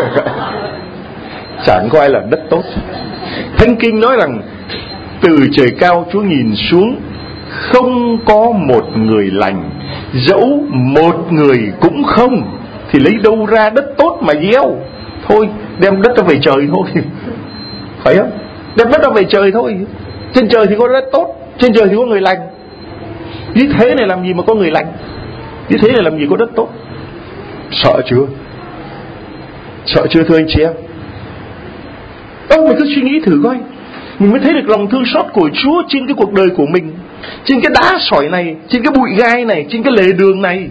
Chẳng có ai là đất tốt. Thánh Kinh nói rằng từ trời cao Chúa nhìn xuống, không có một người lành, dẫu một người cũng không, thì lấy đâu ra đất tốt mà gieo? Thôi đem đất ra về trời thôi. Phải không? Đem đất ra về trời thôi. Trên trời thì có đất tốt, trên trời thì có người lành. Dưới thế này làm gì mà có người lành? Dưới thế này làm gì có đất tốt? Sợ chưa? Sợ chưa thưa anh chị em? Ông mình cứ suy nghĩ thử coi, mình mới thấy được lòng thương xót của Chúa trên cái cuộc đời của mình, trên cái đá sỏi này, trên cái bụi gai này, trên cái lề đường này,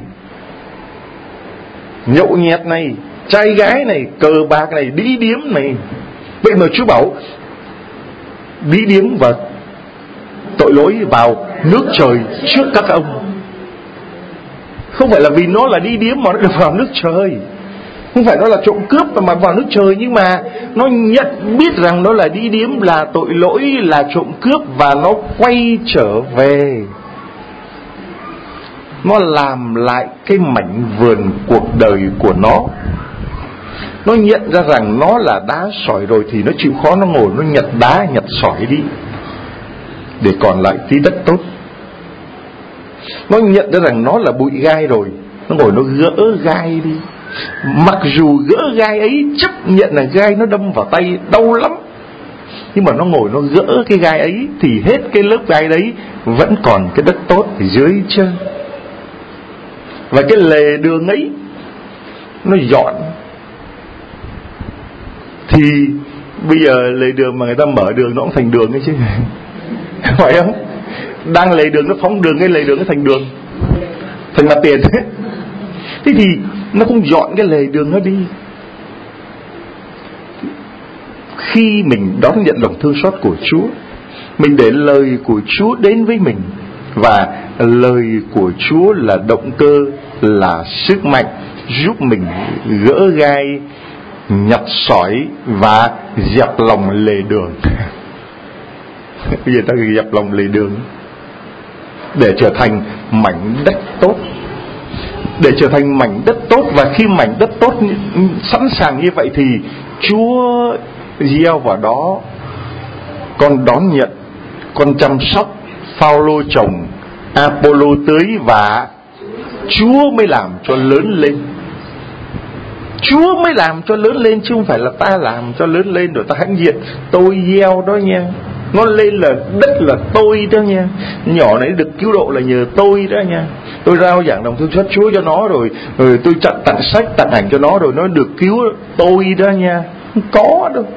nhậu nhẹt này, trai gái này, cờ bạc này, đĩ điếm này. Vậy mà Chúa bảo đĩ điếm và tội lỗi vào nước trời trước các ông. Không phải là vì nó là đĩ điếm mà nó được vào nước trời, không phải nó là trộm cướp mà vào nước trời, nhưng mà nó nhận biết rằng nó là đĩ điếm, là tội lỗi, là trộm cướp, và nó quay trở về. Nó làm lại cái mảnh vườn cuộc đời của nó. Nó nhận ra rằng nó là đá sỏi rồi thì nó chịu khó, nó ngồi nó nhặt đá nhặt sỏi đi để còn lại tí đất tốt. Nó nhận ra rằng nó là bụi gai rồi, nó ngồi nó gỡ gai đi. Mặc dù gỡ gai ấy, chấp nhận là gai nó đâm vào tay đau lắm, nhưng mà nó ngồi nó gỡ cái gai ấy thì hết cái lớp gai đấy vẫn còn cái đất tốt dưới chân. Và cái lề đường ấy nó dọn, thì bây giờ lề đường mà người ta mở đường nó cũng thành đường ấy chứ phải không? Đang lề đường nó phóng đường, cái lề đường nó thành đường, thành mặt tiền thế. Thế thì nó không dọn cái lề đường nó đi. Khi mình đón nhận lòng thương xót của Chúa, mình để lời của Chúa đến với mình, và lời của Chúa là động cơ, là sức mạnh giúp mình gỡ gai, nhặt sỏi và dẹp lòng lề đường. Bây giờ ta dẹp lòng lề đường để trở thành mảnh đất tốt, để trở thành mảnh đất tốt. Và khi mảnh đất tốt sẵn sàng như vậy thì Chúa gieo vào đó, con đón nhận, con chăm sóc, Phao-lô trồng, Apollo tưới, và Chúa mới làm cho lớn lên. Chúa mới làm cho lớn lên, chứ không phải là ta làm cho lớn lên rồi ta hãnh diện tôi gieo đó nha. Nó lên là đất là tôi đó nha. Nhỏ này được cứu độ là nhờ tôi đó nha. Tôi rao giảng lòng thương xót Chúa cho nó rồi, rồi tôi tặng tặng sách, tặng ảnh cho nó rồi nó được cứu, tôi đó nha. Không có đâu.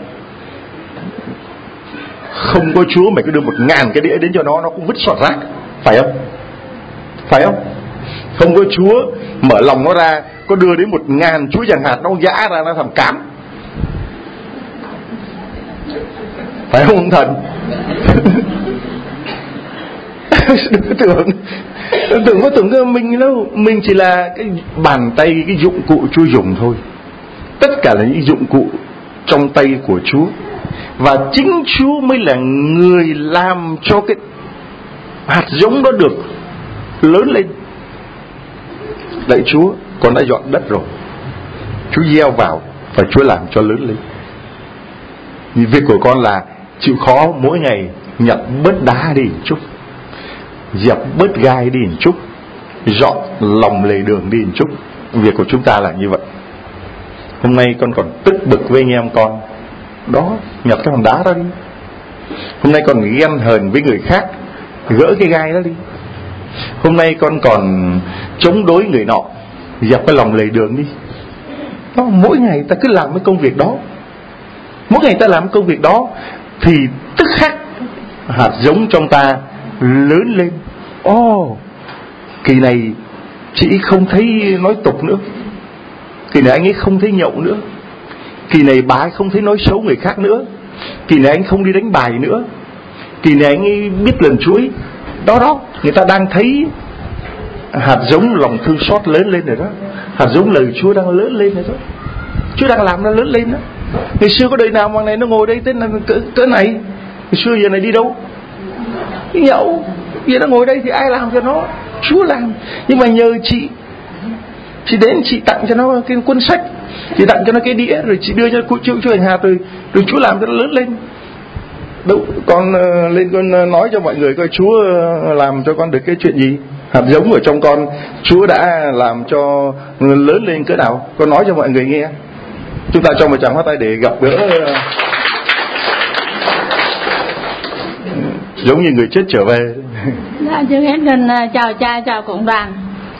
Không có Chúa mày cứ đưa một ngàn cái đĩa đến cho nó, nó cũng vứt sọt rác, phải không? Phải không? Không có Chúa, mở lòng nó ra, có đưa đến một ngàn chuối chẳng hạt, nó giã ra nó làm cám, phải không ông thần? Đừng có tưởng Đừng có tưởng cái mình đâu. Mình chỉ là cái bàn tay, cái dụng cụ Chúa dùng thôi. Tất cả là những dụng cụ trong tay của Chúa. Và chính Chúa mới là người làm cho cái hạt giống đó được lớn lên. Lạy Chúa, con đã dọn đất rồi, Chúa gieo vào và Chúa làm cho lớn lên. Việc của con là chịu khó mỗi ngày nhặt bớt đá đi một chút, dẹp bớt gai đi một chút, dọn lòng lề đường đi một chút. Việc của chúng ta là như vậy. Hôm nay con còn tức bực với anh em con, đó, nhặt cái hòn đá đó đi. Hôm nay con ghen hờn với người khác, gỡ cái gai đó đi. Hôm nay con còn chống đối người nọ, dẹp cái lòng lề đường đi. Đó, mỗi ngày ta cứ làm cái công việc đó, mỗi ngày ta làm cái công việc đó, thì tức khắc hạt giống trong ta lớn lên. Ồ, oh, kỳ này chị không thấy nói tục nữa, kỳ này anh ấy không thấy nhậu nữa, kỳ này bà ấy không thấy nói xấu người khác nữa, kỳ này anh không đi đánh bài nữa, kỳ này anh ấy biết lần chuối. Đó đó, người ta đang thấy hạt giống lòng thương xót lớn lên rồi đó, hạt giống lời Chúa đang lớn lên rồi đó. Chúa đang làm nó lớn lên đó. Ngày xưa có đời nào mà này nó ngồi đây tên là cỡ, cỡ này. Ngày xưa giờ này đi đâu? Đi nhậu. Giờ nó ngồi đây thì ai làm cho nó? Chúa làm. Nhưng mà nhờ chị, chị đến chị tặng cho nó cái cuốn sách, chị tặng cho nó cái đĩa, rồi chị đưa cho cô chú chú hành hạt, rồi rồi Chúa làm cho nó lớn lên. Đâu, con uh, lên con uh, nói cho mọi người coi Chúa uh, làm cho con được cái chuyện gì. Hạt giống ở trong con Chúa đã làm cho lớn lên cỡ nào, con nói cho mọi người nghe. Chúng ta cho một tràng pháo tay để gặp gỡ uh, giống như người chết trở về. Dạ, trước hết cần chào cha, chào cộng đoàn.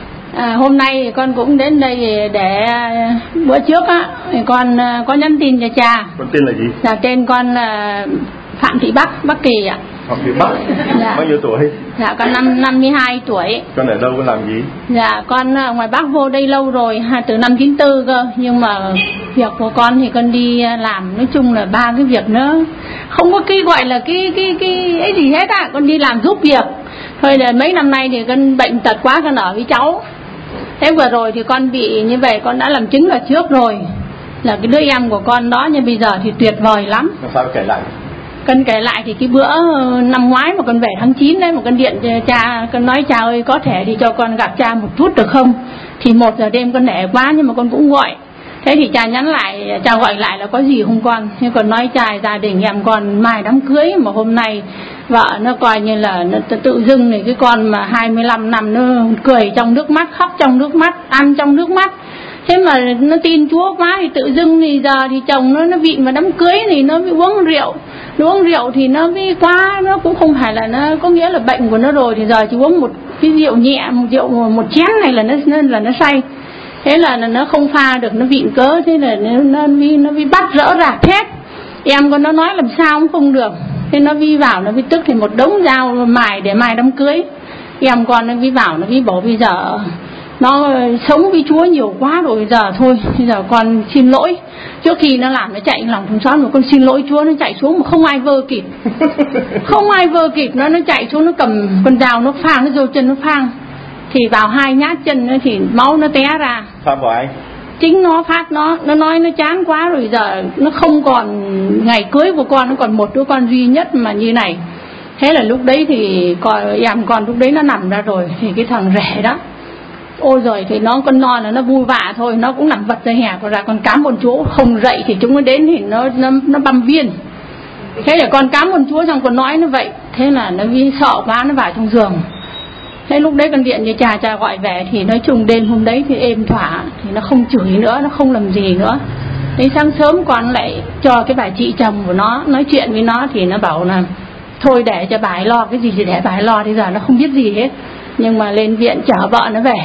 À, hôm nay thì con cũng đến đây để bữa trước á thì con có nhắn tin cho cha. Con tên là gì? Dạ, tên con là Phạm Thị Bắc, Bắc Kỳ ạ. Phạm Thị Bắc. Dạ. Bao nhiêu tuổi? Dạ, con năm năm mươi hai tuổi. Con ở đâu, con làm gì? Dạ, con ở ngoài Bắc vô đây lâu rồi, từ năm chín tư cơ. Nhưng mà việc của con thì con đi làm, nói chung là ba cái việc nữa. Không có cái gọi là cái cái cái ấy gì hết á, con đi làm giúp việc. Thôi là mấy năm nay thì con bệnh tật quá, con ở với cháu. Thế vừa rồi thì con bị như vậy, con đã làm chứng ở trước rồi. Là cái đứa em của con đó, nhưng bây giờ thì tuyệt vời lắm. Làm sao kể lại? Con kể lại thì cái bữa năm ngoái mà con về tháng chín đấy, mà con điện cho cha, con nói cha ơi có thể thì cho con gặp cha một chút được không? Thì một giờ đêm con nể quá nhưng mà con cũng gọi. Thế thì cha nhắn lại, cha gọi lại là có gì không con? Nhưng còn nói cha gia đình em con mai đám cưới, mà hôm nay vợ nó coi như là nó tự dưng này, cái con mà hai mươi lăm năm nó cười trong nước mắt, khóc trong nước mắt, ăn trong nước mắt. Thế mà nó tin Chúa quá thì tự dưng thì giờ thì chồng nó nó vịn vào đám cưới thì nó bị uống rượu. Nó uống rượu thì nó bị quá, nó cũng không phải là nó có nghĩa là bệnh của nó rồi, thì giờ chỉ uống một cái rượu nhẹ, một rượu một chén này là nó là nó say. Thế là nó không pha được, nó vịn cớ, thế là nó nó bị nó bị bắt rỡ rạc hết. Em con nó nói làm sao cũng không được. Thế nó vi vào, nó vi tức thì một đống dao mài để mài đám cưới. Em con nó vi vào, nó vi bảo bây giờ nó sống với Chúa nhiều quá rồi, giờ thôi, bây giờ con xin lỗi. Trước khi nó làm nó chạy lòng thùng xót, mà con xin lỗi Chúa, nó chạy xuống mà không ai vơ kịp. Không ai vơ kịp, nó nó chạy xuống, nó cầm con dao, nó phang, nó giơ chân nó phang. Thì vào hai nhát chân nó thì máu nó té ra. Sao vào ai? Chính nó phát nó, nó nói nó chán quá rồi, giờ nó không còn ngày cưới của con, nó còn một đứa con duy nhất mà như này. Thế là lúc đấy thì con, em con lúc đấy nó nằm ra rồi, thì cái thằng rẻ đó, ôi rồi thì nó con non là nó vui vạ thôi, nó cũng nằm vật ra hè, còn ra con cám ơn Chúa không dậy thì chúng nó đến thì nó nó nó băm viên. Thế là con cám ơn Chúa xong con nói nó vậy, thế là nó vì sợ quá nó vào trong giường. Thế lúc đấy con điện cho cha, cha gọi về thì nói chung đêm hôm đấy thì êm thỏa, thì nó không chửi nữa, nó không làm gì nữa. Đến sáng sớm con lại cho cái bà chị chồng của nó nói chuyện với nó, thì nó bảo là thôi để cho bà ấy lo, cái gì thì để bà ấy lo, thì giờ nó không biết gì hết. Nhưng mà lên viện chở vợ nó về.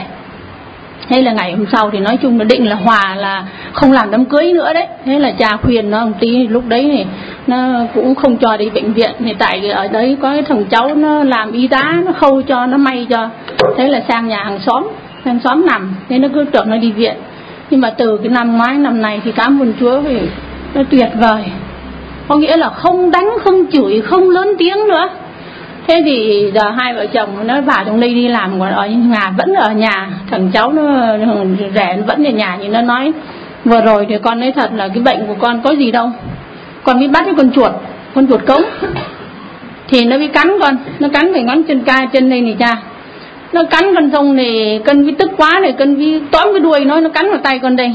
Thế là ngày hôm sau thì nói chung nó định là hòa là không làm đám cưới nữa đấy. Thế là cha khuyên nó một tí, lúc đấy thì nó cũng không cho đi bệnh viện. Thì tại ở đấy có cái thằng cháu nó làm y tá, nó khâu cho, nó may cho. Thế là sang nhà hàng xóm, hàng xóm nằm, thế nó cứ tưởng nó đi viện. Nhưng mà từ cái năm ngoái năm này thì cảm ơn Chúa thì nó tuyệt vời. Có nghĩa là không đánh, không chửi, không lớn tiếng nữa. Thế thì giờ hai vợ chồng nó vào trong đây đi làm, còn ở nhà vẫn ở nhà. Thằng cháu nó rẻ nó vẫn ở nhà, như nó nói vừa rồi thì con nói thật là cái bệnh của con có gì đâu. Con bị bắt cái con chuột, con chuột cống. Thì nó bị cắn con, nó cắn cái ngón chân ca chân đây này cha. Nó cắn con xong thì cân bị tức quá này, cân bị tóm cái đuôi nó, nó cắn vào tay con đây.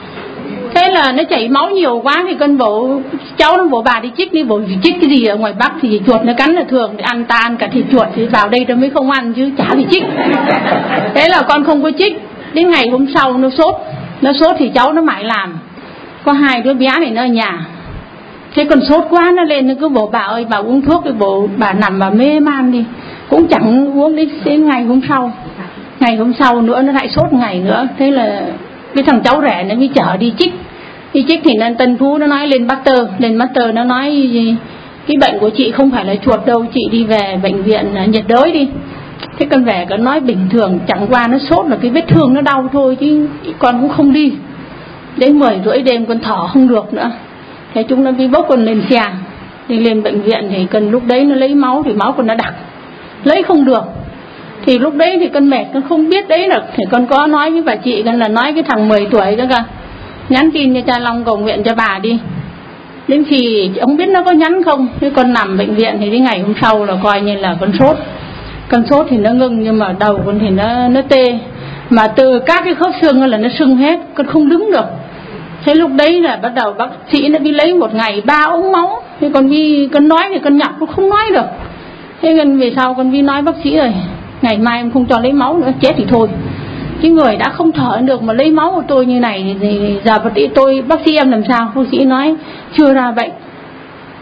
Thế là nó chảy máu nhiều quá thì cân bảo cháu nó bảo bà đi chích đi, bảo chích cái gì ở ngoài Bắc thì chuột nó cắn là thường, thì ăn ta ăn cả thịt chuột thì vào đây nó mới không ăn chứ chả bị chích. Thế là con không có chích. Đến ngày hôm sau nó sốt, nó sốt thì cháu nó mãi làm, có hai đứa bé này nó ở nhà. Thế còn sốt quá nó lên, nó cứ bảo bà ơi bà uống thuốc, cái bộ bà nằm bà mê man đi, cũng chẳng uống. Đến ngày hôm sau, ngày hôm sau nữa nó lại sốt ngày nữa. Thế là cái thằng cháu rẻ nó mới chở đi chích. Đi chích thì nên Tân Phú nó nói lên Master, lên Master nó nói cái bệnh của chị không phải là chuột đâu, chị đi về bệnh viện nhiệt đới đi. Thế con về con nói bình thường, chẳng qua nó sốt là cái vết thương nó đau thôi chứ con cũng không đi. Đến mười rưỡi đêm con thở không được nữa. Thế chúng nó đi bốc con lên xe, đi lên bệnh viện thì cần lúc đấy nó lấy máu thì máu con nó đặc, lấy không được. Thì lúc đấy thì con mệt, con không biết đấy là, thì con có nói với bà chị con là nói cái thằng mười tuổi đó cơ, nhắn tin cho cha Long cầu nguyện cho bà đi. Đến khi không biết nó có nhắn không, thế con nằm bệnh viện thì đến ngày hôm sau là coi như là con sốt. Con sốt thì nó ngưng nhưng mà đầu con thì nó nó tê, mà từ các cái khớp xương là nó sưng hết, con không đứng được. Thế lúc đấy là bắt đầu bác sĩ nó đi lấy một ngày ba ống máu. Thế con đi con nói thì con nhặt cũng không nói được. Thế gần về sau con đi nói bác sĩ rồi, ngày mai em không cho lấy máu nữa, chết thì thôi. Cái người đã không thở được mà lấy máu của tôi như này thì giờ bác sĩ tôi bác sĩ em làm sao? Bác sĩ nói chưa ra bệnh,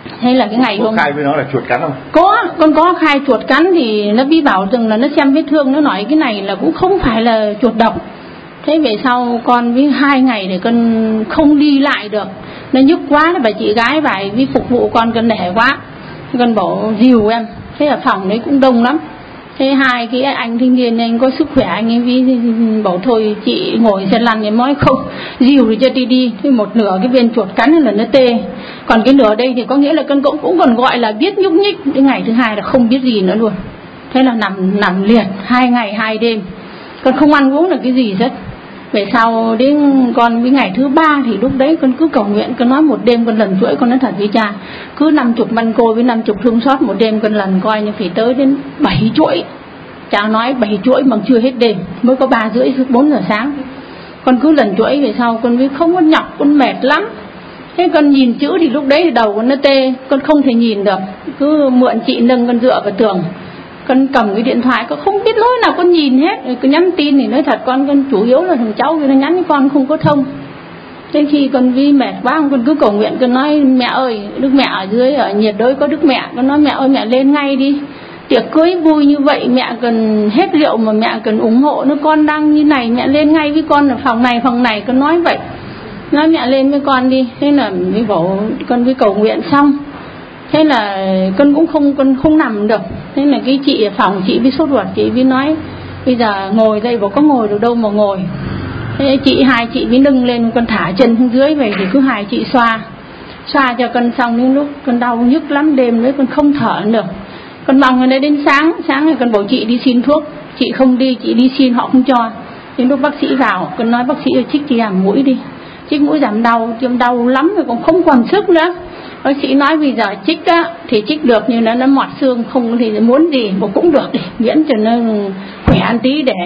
Thế là cái ngày có hôm khai với nó là chuột cắn không? Có, con có khai chuột cắn thì nó vi bảo rằng là nó xem vết thương, nó nói cái này là cũng không phải là chuột độc. Thế về sau con với hai ngày để con không đi lại được, nó nhức quá, bà chị gái phải vi phục vụ con, con nể quá, con bảo dìu em. Thế ở phòng đấy cũng đông lắm. Thế hai cái anh thanh niên anh có sức khỏe, anh ấy vi bảo thôi chị ngồi xe lăn, em nói không, dìu thì cho đi đi. Thế một nửa cái viên chuột cắn là nó tê, còn cái nửa đây thì có nghĩa là con cũng cũng còn gọi là biết nhúc nhích. Cái ngày thứ hai là không biết gì nữa luôn. Thế là nằm nằm liệt hai ngày hai đêm, con không ăn uống được cái gì hết. Về sau đến con với ngày thứ ba thì lúc đấy con cứ cầu nguyện, con nói một đêm con lần chuỗi, con nói thật với cha, cứ năm chục măn cô với năm chục thương xót một đêm con lần, coi như phải tới đến bảy chuỗi. Cha nói bảy chuỗi mà chưa hết đêm, mới có ba rưỡi bốn giờ sáng. Con cứ lần chuỗi về sau con mới không có nhọc, con mệt lắm. Thế con nhìn chữ thì lúc đấy thì đầu con nó tê, con không thể nhìn được, cứ mượn chị nâng con dựa vào tường. Con cầm cái điện thoại, con không biết lối nào con nhìn hết. Con nhắn tin thì nói thật con con chủ yếu là thằng cháu, nó nhắn với con không có thông. Thế khi con vi mệt quá, con cứ cầu nguyện, con nói mẹ ơi, Đức Mẹ ở dưới ở nhiệt đới có Đức Mẹ, con nói mẹ ơi mẹ lên ngay đi. Tiệc cưới vui như vậy, mẹ cần hết rượu mà mẹ cần ủng hộ nó, con đang như này, mẹ lên ngay với con ở phòng này phòng này, con nói vậy. Nói mẹ lên với con đi. Thế là mới bảo con với cầu nguyện xong. Thế là con cũng không con không nằm được. Thế là cái chị ở phòng chị với sốt ruột, chị với nói bây giờ ngồi đây, bảo có ngồi được đâu mà ngồi. Thế chị hai chị với nâng lên, con thả chân xuống dưới về thì cứ hai chị xoa xoa cho con. Xong đến lúc con đau nhức lắm, đêm đấy con không thở được, con mong người đấy đến sáng sáng thì con bảo chị đi xin thuốc, chị không đi, chị đi xin họ không cho. Đến lúc bác sĩ vào, con nói bác sĩ ơi chích thì giảm mũi đi, chích mũi giảm đau, tiêm đau lắm rồi cũng không còn sức nữa. Bác sĩ nói bây giờ chích á thì chích được nhưng nó nó mọt xương, không thì muốn gì mà cũng được đi, miễn cho nó khỏe ăn tí để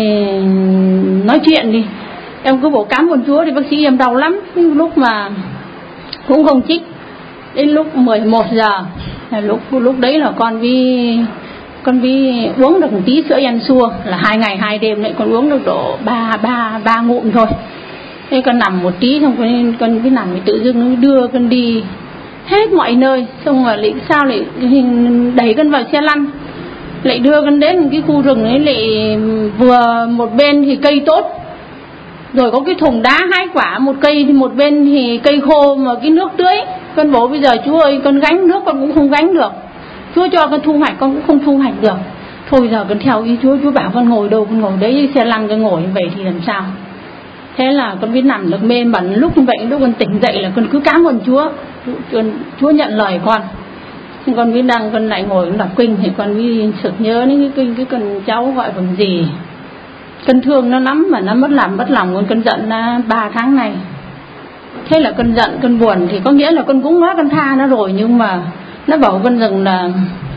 nói chuyện đi. Em cứ bảo cảm ơn Chúa thì bác sĩ em đau lắm, lúc mà cũng không chích. Đến lúc mười một giờ lúc lúc đấy là con vi con vi uống được một tí sữa ăn xua, là hai ngày hai đêm đấy con uống được độ ba ba ba ngụm thôi. Thế con nằm một tí xong con con với nằm thì tự dưng nó đưa con đi hết mọi nơi, xong rồi lại sao lại đẩy con vào xe lăn, lại đưa con đến cái khu rừng ấy, lại vừa một bên thì cây tốt, rồi có cái thùng đá hai quả, một cây thì một bên thì cây khô mà cái nước tưới. Con bảo bây giờ Chúa ơi, con gánh nước con cũng không gánh được, Chúa cho con thu hoạch con cũng không thu hoạch được. Thôi giờ con theo ý Chúa, Chúa bảo con ngồi đâu con ngồi đấy, xe lăn con ngồi như vậy thì làm sao. Thế là con biết nằm được mê mẩn, lúc như vậy lúc con tỉnh dậy là con cứ cảm ơn Chúa, Chúa nhận lời con. Con biết đang con lại ngồi con đọc kinh thì con biết sực nhớ đến cái kinh cái con cháu gọi bằng gì, con thương nó lắm mà nó mất làm mất lòng, con con giận nó ba tháng này. Thế là con giận con buồn thì có nghĩa là con cũng nói con tha nó rồi, nhưng mà nó bảo con rằng là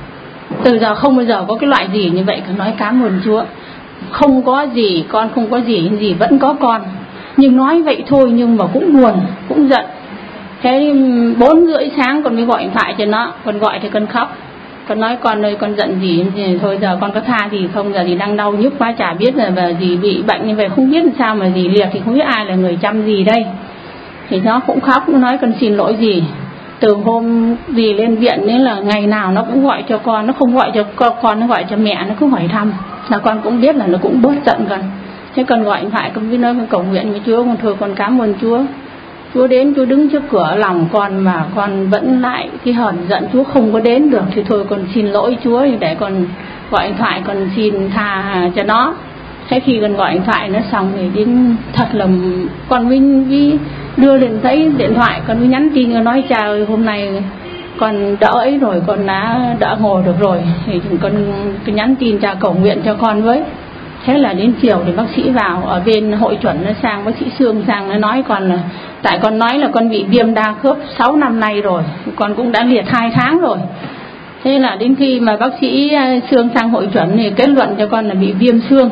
từ giờ không bao giờ có cái loại gì như vậy. Con nói cảm ơn Chúa, không có gì, con không có gì gì vẫn có con, nhưng nói vậy thôi nhưng mà cũng buồn cũng giận. Thế bốn rưỡi sáng con mới gọi điện thoại cho nó, con gọi thì con khóc, con nói con ơi con giận gì, gì thôi giờ con có tha gì không, giờ thì đang đau nhức quá chả biết là và gì bị bệnh như vậy, không biết làm sao mà gì liệt thì không biết ai là người chăm gì đây. Thì nó cũng khóc, nó nói con xin lỗi gì. Từ hôm gì lên viện đấy là ngày nào nó cũng gọi cho con, nó không gọi cho con, con nó gọi cho mẹ, nó cứ hỏi thăm là con cũng biết là nó cũng bớt giận con. Thế con gọi điện thoại con biết nói con cầu nguyện với Chúa, con thôi con cảm ơn Chúa, Chúa đến Chúa đứng trước cửa lòng con mà con vẫn lại cái hờn giận Chúa không có đến được, thì thôi con xin lỗi Chúa, để con gọi điện thoại con xin tha cho nó. Thế khi con gọi điện thoại nó xong thì đến thật là con mới, mới đưa lên thấy điện thoại, con mới nhắn tin con nói cha ơi hôm nay con đỡ ấy rồi, con đã đã ngồi được rồi, thì con, con nhắn tin cha cầu nguyện cho con với. Thế là đến chiều thì bác sĩ vào ở bên hội chuẩn nó sang, bác sĩ Sương sang nó nói con là tại con nói là con bị viêm đa khớp sáu năm nay rồi, con cũng đã liệt hai tháng rồi. Thế là đến khi mà bác sĩ Sương sang hội chuẩn thì kết luận cho con là bị viêm xương.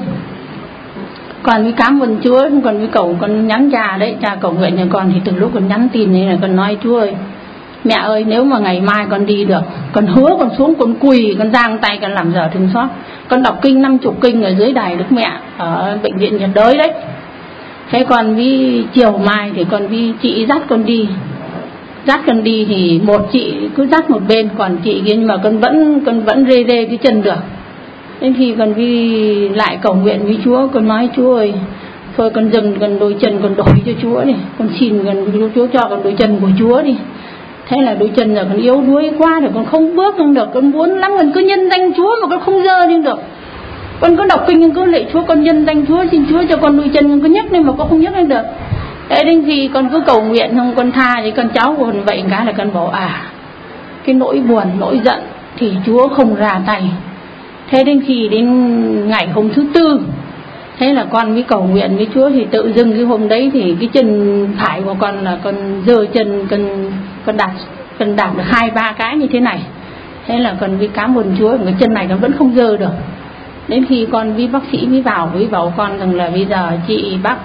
Con mới cảm ơn Chúa, con mới cầu, con nhắn cha đấy, cha cầu nguyện cho con. Thì từ lúc con nhắn tin này là con nói Chúa ơi, mẹ ơi nếu mà ngày mai con đi được, con hứa con xuống con quỳ, con giang tay con làm giờ thương xót, con đọc kinh năm chục kinh ở dưới đài Đức Mẹ ở bệnh viện nhiệt đới đấy. Thế con với chiều mai thì con với chị dắt con đi, dắt con đi thì một chị cứ dắt một bên, còn chị kia nhưng mà con vẫn con vẫn rê rê cái chân được. Đến khi con đi lại cầu nguyện với Chúa, con nói Chúa ơi, thôi con dừng con đôi chân con đổi cho Chúa đi, con xin con Chúa cho con đôi chân của Chúa đi. Thế là đôi chân là con yếu đuối quá rồi, con không bước không được, con muốn lắm, con cứ nhân danh Chúa mà con không dơ lên được. Con cứ đọc kinh, con cứ lạy Chúa, con nhân danh Chúa, xin Chúa cho con đôi chân, con cứ nhấc lên mà con không nhấc lên được. Thế đến khi con cứ cầu nguyện không, con tha thì con cháu của con vậy cái là con bảo à, cái nỗi buồn, nỗi giận thì Chúa không ra tay. Thế đến khi đến ngày hôm thứ tư, thế là con mới cầu nguyện với Chúa, thì tự dưng cái hôm đấy thì cái chân phải của con là con giơ chân, con con đạp con đạp được hai ba cái như thế này. Thế là con mới cảm ơn Chúa, cái chân này nó vẫn không giơ được. Đến khi con với bác sĩ mới vào với bảo con rằng là bây giờ chị bác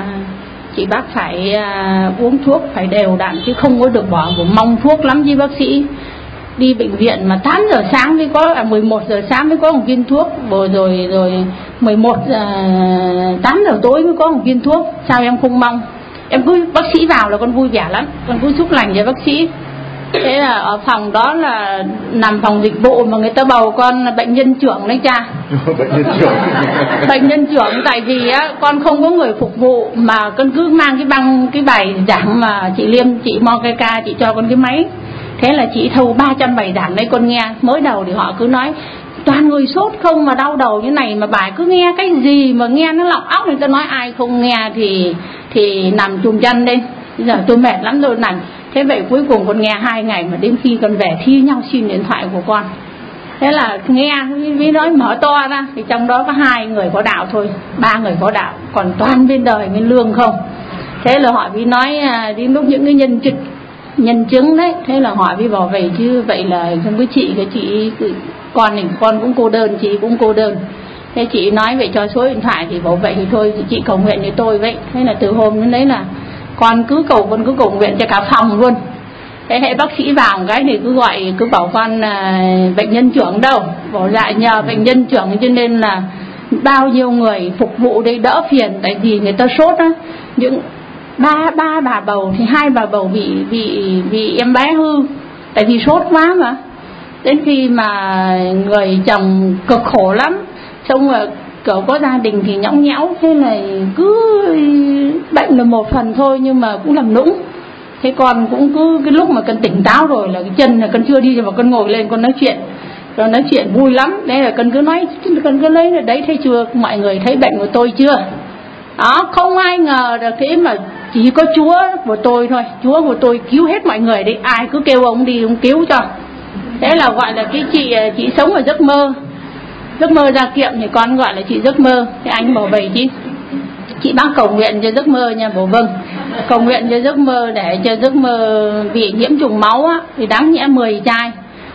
chị bác phải uống thuốc phải đều đặn chứ không có được bỏ một mong thuốc lắm chứ bác sĩ. Đi bệnh viện mà tám giờ sáng mới có, à mười một giờ sáng mới có một viên thuốc, rồi rồi rồi mười một giờ tám giờ tối mới có một viên thuốc. Sao em không mong? Em cứ bác sĩ vào là con vui vẻ lắm, con cứ chúc lành cho bác sĩ. Thế là ở phòng đó là nằm phòng dịch vụ mà người ta bầu con là bệnh nhân trưởng đấy cha. Bệnh nhân trưởng. Bệnh nhân trưởng tại vì á con không có người phục vụ mà con cứ mang cái băng cái bài giảng mà chị Liêm, chị Monica chị cho con cái máy. Thế là chị thâu ba trăm bài giảng đấy con nghe. Mới đầu thì họ cứ nói toàn người sốt không mà đau đầu như này, mà bà cứ nghe cái gì mà nghe nó lọng óc, người ta nói ai không nghe thì thì nằm chùm chân lên. Bây giờ tôi mệt lắm rồi nằm. Thế vậy cuối cùng con nghe hai ngày mà đến khi con về thi nhau xin điện thoại của con. Thế là nghe mới nói mở to ra thì trong đó có hai người có đạo thôi, ba người có đạo, còn toàn bên đời bên lương không. Thế là họ mới nói đến lúc những cái nhân trực nhân chứng đấy, thế là họ mới bảo vậy chứ vậy là trong cái chị cái chị con này con cũng cô đơn, chị cũng cô đơn. Thế chị nói vậy cho số điện thoại thì bảo vậy thì thôi thì chị cầu nguyện với tôi vậy. Thế là từ hôm đến đấy là con cứ cầu con cứ cầu nguyện cho cả phòng luôn. Thế hệ bác sĩ vào một cái thì cứ gọi cứ bảo con là bệnh nhân trưởng đâu, bảo dạ nhờ bệnh nhân trưởng cho nên là bao nhiêu người phục vụ đây đỡ phiền, tại vì người ta sốt á, những ba ba bà bầu thì hai bà bầu bị bị bị em bé hư, tại vì sốt quá mà. Đến khi mà người chồng cực khổ lắm, xong rồi cậu có gia đình thì nhõng nhẽo, thế này cứ bệnh là một phần thôi nhưng mà cũng làm nũng. Thế con cũng cứ cái lúc mà con tỉnh táo rồi là cái chân là con chưa đi mà con ngồi lên con nói chuyện, con nói chuyện vui lắm. Đấy là con cứ nói, con cứ lấy là đấy thấy chưa, mọi người thấy bệnh của tôi chưa? Đó, không ai ngờ được thế mà chỉ có Chúa của tôi thôi, Chúa của tôi cứu hết mọi người đấy, ai cứ kêu ông đi ông cứu cho. Thế là gọi là cái chị chị sống ở giấc mơ, giấc mơ ra kiệm thì con gọi là chị giấc mơ. Thế anh bảo vậy chứ chị bác cầu nguyện cho giấc mơ nha. Bảo vâng, cầu nguyện cho giấc mơ để cho giấc mơ bị nhiễm trùng máu á thì đáng nhẽ mười chai,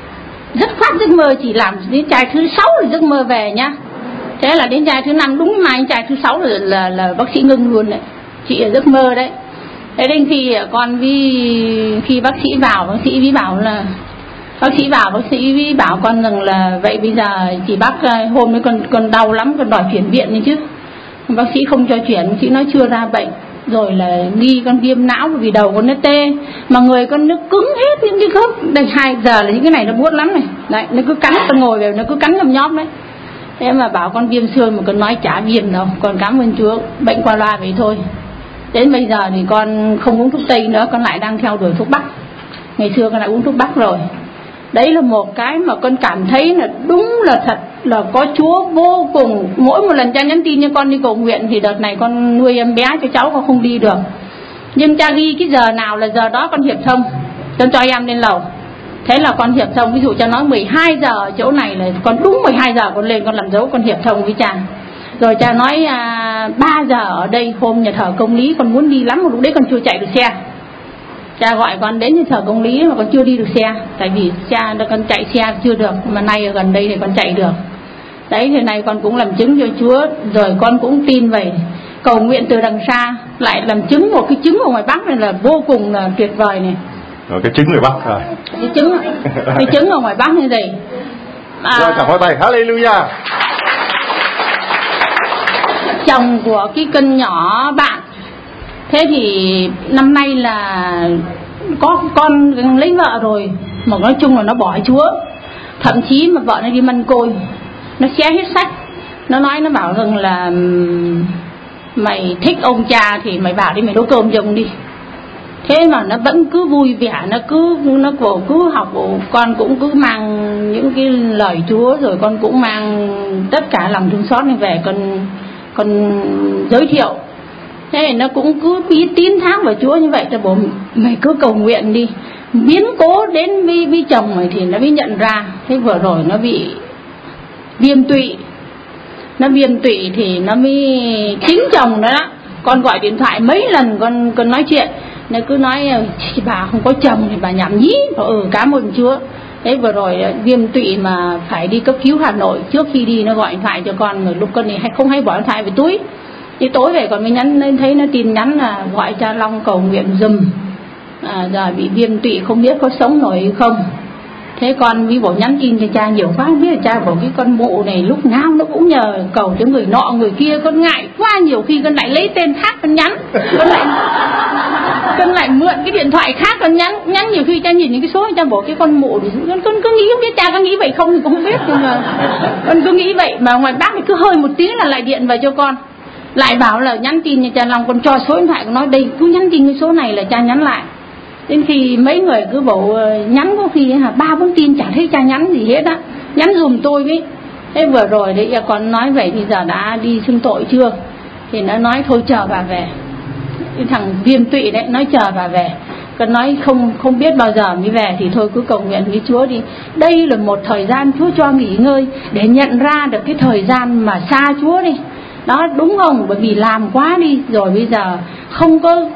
rất khoát giấc mơ chỉ làm đến chai thứ sáu thì giấc mơ về nhá. Thế là đến chai thứ năm đúng mai chai thứ sáu là, là là bác sĩ ngưng luôn đấy, chị ở giấc mơ đấy. Thế đến khi con vi khi bác sĩ vào, bác sĩ vi bảo là bác sĩ vào bác sĩ vi bảo con rằng là vậy bây giờ chị bác hôm nay con con đau lắm, con đòi chuyển viện đi chứ. Bác sĩ không cho chuyển, bác sĩ nói chưa ra bệnh, rồi là nghi con viêm não vì đầu con nó tê mà người con nó cứng hết những cái khớp. Đây hai giờ là những cái này nó buốt lắm này, đấy nó cứ cắn, con ngồi về nó cứ cắn nhom nhóp đấy. Thế mà bảo con viêm xương mà con nói chả viêm đâu, con cảm ơn Chúa, bệnh qua loa vậy thôi. Đến bây giờ thì con không uống thuốc Tây nữa, con lại đang theo đuổi thuốc Bắc. Ngày xưa con lại uống thuốc Bắc rồi. Đấy là một cái mà con cảm thấy là đúng là thật là có Chúa vô cùng. Mỗi một lần cha nhắn tin cho con đi cầu nguyện thì đợt này con nuôi em bé cho cháu con không đi được, nhưng cha ghi cái giờ nào là giờ đó con hiệp thông, con cho em lên lầu. Thế là con hiệp thông, ví dụ cho nói mười hai giờ ở chỗ này là con đúng mười hai giờ con lên con làm dấu con hiệp thông với cha. Rồi cha nói à, ba giờ ở đây hôm nhà thờ công lý con muốn đi lắm, mà lúc đấy con chưa chạy được xe. Cha gọi con đến nhà thờ công lý mà con chưa đi được xe, tại vì cha con chạy xe chưa được, mà nay ở gần đây thì con chạy được. Đấy thì này con cũng làm chứng cho Chúa, rồi con cũng tin vậy. Cầu nguyện từ đằng xa lại làm chứng, một cái chứng ở ngoài Bắc này là vô cùng là tuyệt vời này. Rồi cái chứng người Bắc rồi. Cái chứng cái chứng ở ngoài Bắc như vậy. À, rồi cảm ơn thầy, hallelujah. Chồng của cái cân nhỏ bạn, thế thì năm nay là có con lấy vợ rồi, mà nói chung là nó bỏ Chúa. Thậm chí mà vợ nó đi mân côi, nó xé hết sách, nó nói, nó bảo rằng là mày thích ông cha thì mày vào đi mày nấu cơm cho ông đi. Thế mà nó vẫn cứ vui vẻ, nó cứ nó cổ cứ học, con cũng cứ mang những cái lời Chúa, rồi con cũng mang tất cả lòng thương xót này về con con giới thiệu. Thế thì nó cũng cứ biết tín thác vào Chúa như vậy. Thì bố mày cứ cầu nguyện đi, biến cố đến với, với chồng mày thì nó mới nhận ra. Thế vừa rồi nó bị viêm tụy, nó viêm tụy thì nó mới chính chồng đó, đó. Con gọi điện thoại mấy lần con con nói chuyện, nó cứ nói bà không có chồng thì bà nhảm nhí. Ừ, cảm ơn Chúa. Thế vừa rồi viêm tụy mà phải đi cấp cứu Hà Nội, trước khi đi nó gọi điện thoại cho con, rồi lúc con này không hay bỏ điện thoại về túi. Thì tối về con mới nhắn lên, thấy nó tin nhắn là gọi cha Long cầu nguyện giùm, à, giờ bị viêm tụy không biết có sống nổi hay không. Thế con với bộ nhắn tin cho cha nhiều quá, không biết là cha bảo cái con mụ này lúc nào nó cũng nhờ cầu cho người nọ người kia. Con ngại quá, nhiều khi con lại lấy tên khác con nhắn, con lại con lại mượn cái điện thoại khác con nhắn nhắn nhiều khi cha nhìn những cái số cha bảo cái con mụ thì con con cứ nghĩ không biết cha có nghĩ vậy không thì cũng không biết, nhưng mà con cứ nghĩ vậy. Mà ngoài bác thì cứ hơi một tiếng là lại điện về cho con, lại bảo là nhắn tin cho cha Long, con cho số điện thoại, con nói đây cứ nhắn tin cái số này là cha nhắn lại. Đến khi mấy người cứ bảo nhắn, có khi hả ba bốn tin chẳng thấy cha nhắn gì hết á, nhắn dùm tôi với. Thế vừa rồi đấy con nói vậy thì giờ đã đi xưng tội chưa, thì nó nói thôi chờ bà về. Cái thằng viêm tụy đấy nói chờ bà về. Con nói không không biết bao giờ mới về thì thôi cứ cầu nguyện với Chúa đi. Đây là một thời gian Chúa cho nghỉ ngơi để nhận ra được cái thời gian mà xa Chúa đi. Đó đúng không? Bởi vì làm quá đi rồi bây giờ không có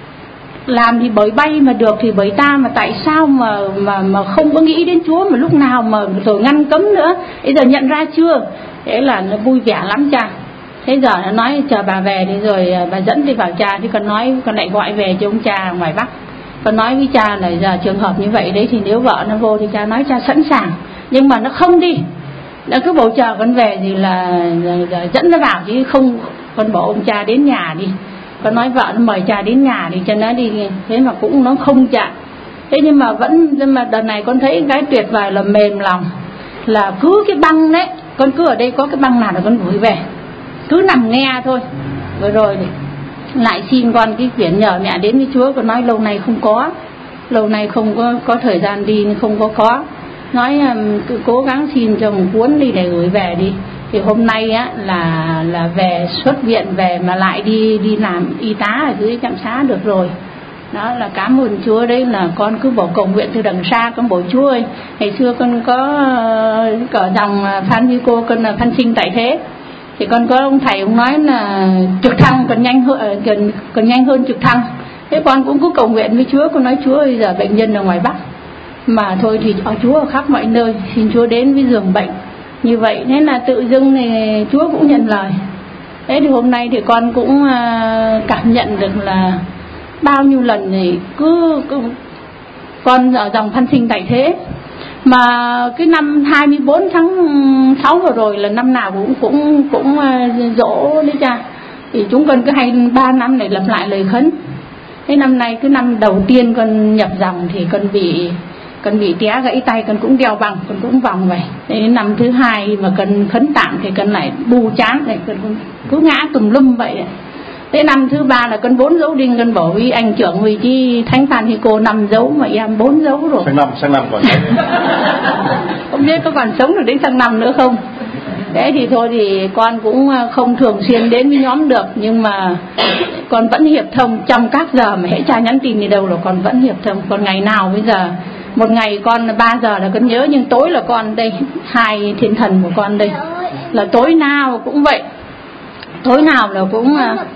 làm thì bởi bay mà được thì bởi ta, mà tại sao mà mà mà không có nghĩ đến Chúa mà lúc nào mà rồi ngăn cấm nữa. Bây giờ nhận ra chưa? Thế là nó vui vẻ lắm cha. Thế giờ nó nói chờ bà về thì rồi bà dẫn đi vào cha. Thì con nói con lại gọi về cho ông cha ngoài Bắc. Con nói với cha là giờ trường hợp như vậy đấy thì nếu vợ nó vô thì cha nói cha sẵn sàng, nhưng mà nó không đi, nó cứ bảo chờ con về thì là, là, là dẫn nó vào chứ không. Con bảo ông cha đến nhà đi, con nói vợ nó mời cha đến nhà đi cho nó đi. Thế mà cũng nó không chạy. Thế nhưng mà vẫn, nhưng mà đợt này con thấy cái tuyệt vời là mềm lòng, là cứ cái băng đấy, con cứ ở đây có cái băng nào là con gửi về, cứ nằm nghe thôi. Vừa rồi lại xin con cái quyển nhờ mẹ đến với Chúa, con nói lâu nay không có, lâu nay không có có thời gian đi nên không có có. Nói cứ cố gắng xin cho một cuốn đi để gửi về đi. Thì hôm nay á là là về xuất viện về mà lại đi đi làm y tá ở dưới trạm xá được rồi. Đó là cảm ơn Chúa. Đấy là con cứ bảo cầu nguyện từ đằng xa. Con bảo Chúa ơi, ngày xưa con có ở dòng Phan Huy Cô, con là Phan Sinh tại thế, thì con có ông thầy ông nói là trực thăng còn nhanh hơn, còn, còn nhanh hơn trực thăng. Thế con cũng cứ cầu nguyện với Chúa. Con nói Chúa ơi, giờ bệnh nhân ở ngoài Bắc mà thôi thì ở Chúa ở khắp mọi nơi, xin Chúa đến với giường bệnh như vậy. Nên là tự dưng thì Chúa cũng nhận lời. Thế thì hôm nay thì con cũng cảm nhận được là bao nhiêu lần thì cứ, cứ con ở dòng Phan Sinh tại thế. Mà cái năm hai mươi bốn tháng sáu vừa rồi là năm nào cũng cũng cũng dỗ đấy cha. Thì chúng con cứ hay ba năm này lặp lại lời khấn. Thế năm nay cái năm đầu tiên con nhập dòng thì con bị con bị té gãy tay, con cũng đeo bằng, con cũng vòng vậy. Thế đến năm thứ hai mà con khấn tạm thì con lại bù chán này, con cứ ngã tùm lum vậy đấy. Thế năm thứ ba là con bốn dấu đinh, con bảo với anh trưởng vì chi Thánh Phan thì cô năm dấu mà em bốn dấu rồi. Sang năm sang năm còn không biết có còn sống được đến sang năm nữa không. Thế thì thôi thì con cũng không thường xuyên đến với nhóm được, nhưng mà con vẫn hiệp thông trong các giờ mà hễ cha nhắn tin đi đâu là con vẫn hiệp thông. Còn ngày nào bây giờ một ngày con ba giờ là con nhớ, nhưng tối là con đây, hai thiên thần của con đây là tối nào cũng vậy, tối nào là cũng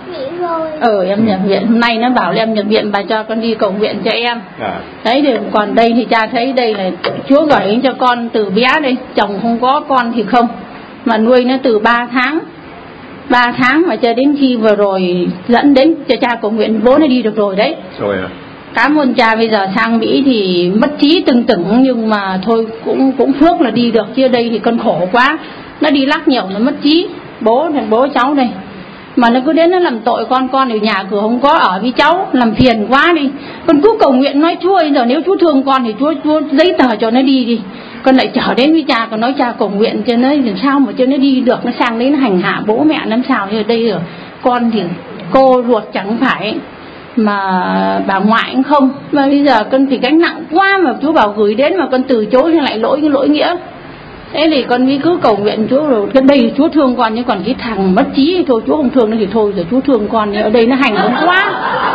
ờ em nhập viện. Hôm nay nó bảo là em nhập viện, bà cho con đi cầu nguyện cho em. À. Đấy thì còn đây thì cha thấy đây là Chúa gửi cho con từ bé đây, chồng không có con thì không, mà nuôi nó từ ba tháng ba tháng mà cho đến khi vừa rồi dẫn đến cho cha cầu nguyện bố nó đi được rồi đấy. Rồi à. Cảm ơn cha. Bây giờ sang Mỹ thì mất trí từng từng, nhưng mà thôi cũng cũng phước là đi được, chứ đây thì con khổ quá, nó đi lắc nhiều nó mất trí. Bố này bố cháu đây mà nó cứ đến nó làm tội con, con ở nhà cửa không có ở với cháu, làm phiền quá đi. Con cứ cầu nguyện nói Chúa ơi, giờ nếu Chúa thương con thì Chúa Chúa giấy tờ cho nó đi đi. Con lại trở đến với cha, con nói cha cầu nguyện cho nó làm sao mà cho nó đi được, nó sang đấy nó hành hạ bố mẹ làm sao. Như ở đây rồi con thì cô ruột chẳng phải mà bà ngoại cũng không, mà bây giờ con thì gánh nặng quá mà Chúa bảo gửi đến mà con từ chối thì lại lỗi cái lỗi nghĩa. Thế thì con mới cứ cầu nguyện Chúa rồi cái đây Chúa thương con, nhưng còn cái thằng mất trí thì thôi Chúa không thương nó thì thôi, rồi Chúa thương con thì ở đây nó hành đúng quá.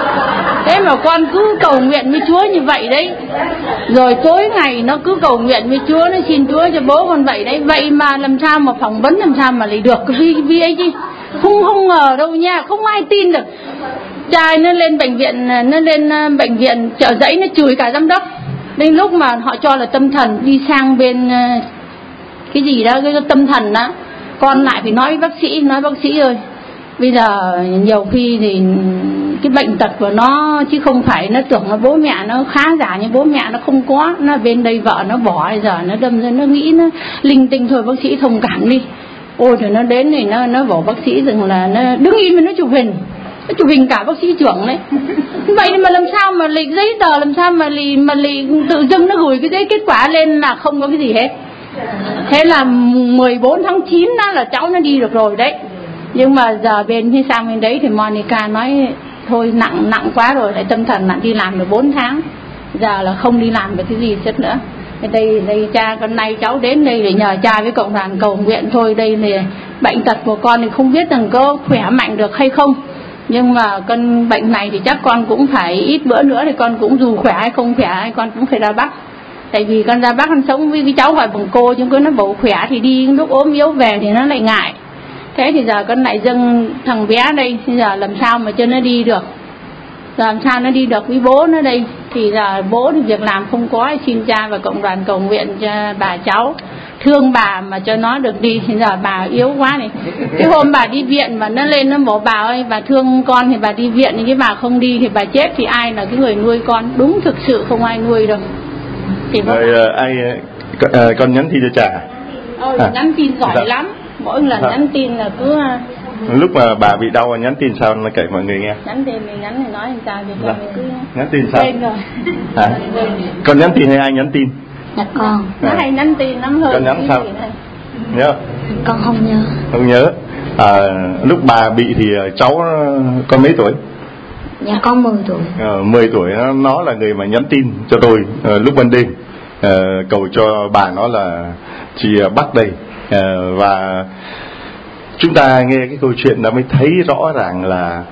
Thế mà con cứ cầu nguyện với Chúa như vậy đấy, rồi tối ngày nó cứ cầu nguyện với Chúa, nó xin Chúa cho bố con vậy đấy. Vậy mà làm sao mà phỏng vấn làm sao mà lại được cái vi, vi ấy chứ, không không ngờ đâu nha, không ai tin được. Trai nó lên bệnh viện, nó lên bệnh viện Chợ Giấy, nó chửi cả giám đốc. Đến lúc mà họ cho là tâm thần, đi sang bên cái gì đó, cái tâm thần đó, con lại phải nói với bác sĩ, nói bác sĩ ơi, bây giờ nhiều khi thì cái bệnh tật của nó chứ không phải nó tưởng là bố mẹ nó khá giả, nhưng bố mẹ nó không có, nó bên đây vợ nó bỏ, giờ nó đâm ra nó nghĩ nó linh tinh thôi, bác sĩ thông cảm đi. Ôi rồi nó đến thì nó nó bảo bác sĩ rằng là nó đứng im mà nó chụp hình, nó chụp hình cả bác sĩ trưởng đấy. Vậy mà làm sao mà lịch giấy tờ, làm sao mà lì mà lì tự dưng nó gửi cái giấy kết quả lên là không có cái gì hết. Thế là mười bốn tháng chín đó là cháu nó đi được rồi đấy. Nhưng mà giờ bên khi sang bên đấy thì Monica nói thôi nặng nặng quá rồi, lại tâm thần nặng, đi làm được bốn tháng, giờ là không đi làm được cái gì hết nữa. Đây đây cha con nay cháu đến đây để nhờ cha với cộng đoàn cầu nguyện thôi. Đây là bệnh tật của con thì không biết rằng có khỏe mạnh được hay không, nhưng mà cơn bệnh này thì chắc con cũng phải ít bữa nữa thì con cũng dù khỏe hay không khỏe hay con cũng phải ra Bắc. Tại vì con ra Bắc con sống với cái cháu gọi bằng cô, chứ nó bảo khỏe thì đi, lúc ốm yếu về thì nó lại ngại. Thế thì giờ con lại dâng thằng bé đây, giờ làm sao mà cho nó đi được, giờ làm sao nó đi được với bố nó đây. Thì giờ bố thì việc làm không có, xin cha và cộng đoàn cầu nguyện cho bà cháu, thương bà mà cho nó được đi. Thì giờ bà yếu quá này, cái hôm bà đi viện mà nó lên nó bảo bà ơi bà thương con thì bà đi viện, nhưng cái bà không đi thì bà chết, thì ai là cái người nuôi con, đúng thực sự không ai nuôi đâu. Thì rồi uh, ai uh, con nhắn tin cho cha? Ôi à. Nhắn tin giỏi dạ. lắm, mỗi lần dạ. nhắn tin là cứ lúc mà bà bị đau nhắn tin sao nó kể mọi người nghe. Nhắn tin mình nhắn thì nói làm sao thì con dạ. cứ nhắn tin sao? Rồi. À? Con nhắn tin hay ai nhắn tin? Dạ con. Nó à. hay nhắn tin lắm hơn. Con nhắn sao? Nhớ? Con không nhớ. Không nhớ. À, lúc bà bị thì cháu con mấy tuổi? Dạ con mười tuổi. À, mười tuổi nó, nó là người mà nhắn tin cho tôi à, lúc ban đêm à, cầu cho bà nó là chị Bắc đây à, và chúng ta nghe cái câu chuyện đó mới thấy rõ ràng là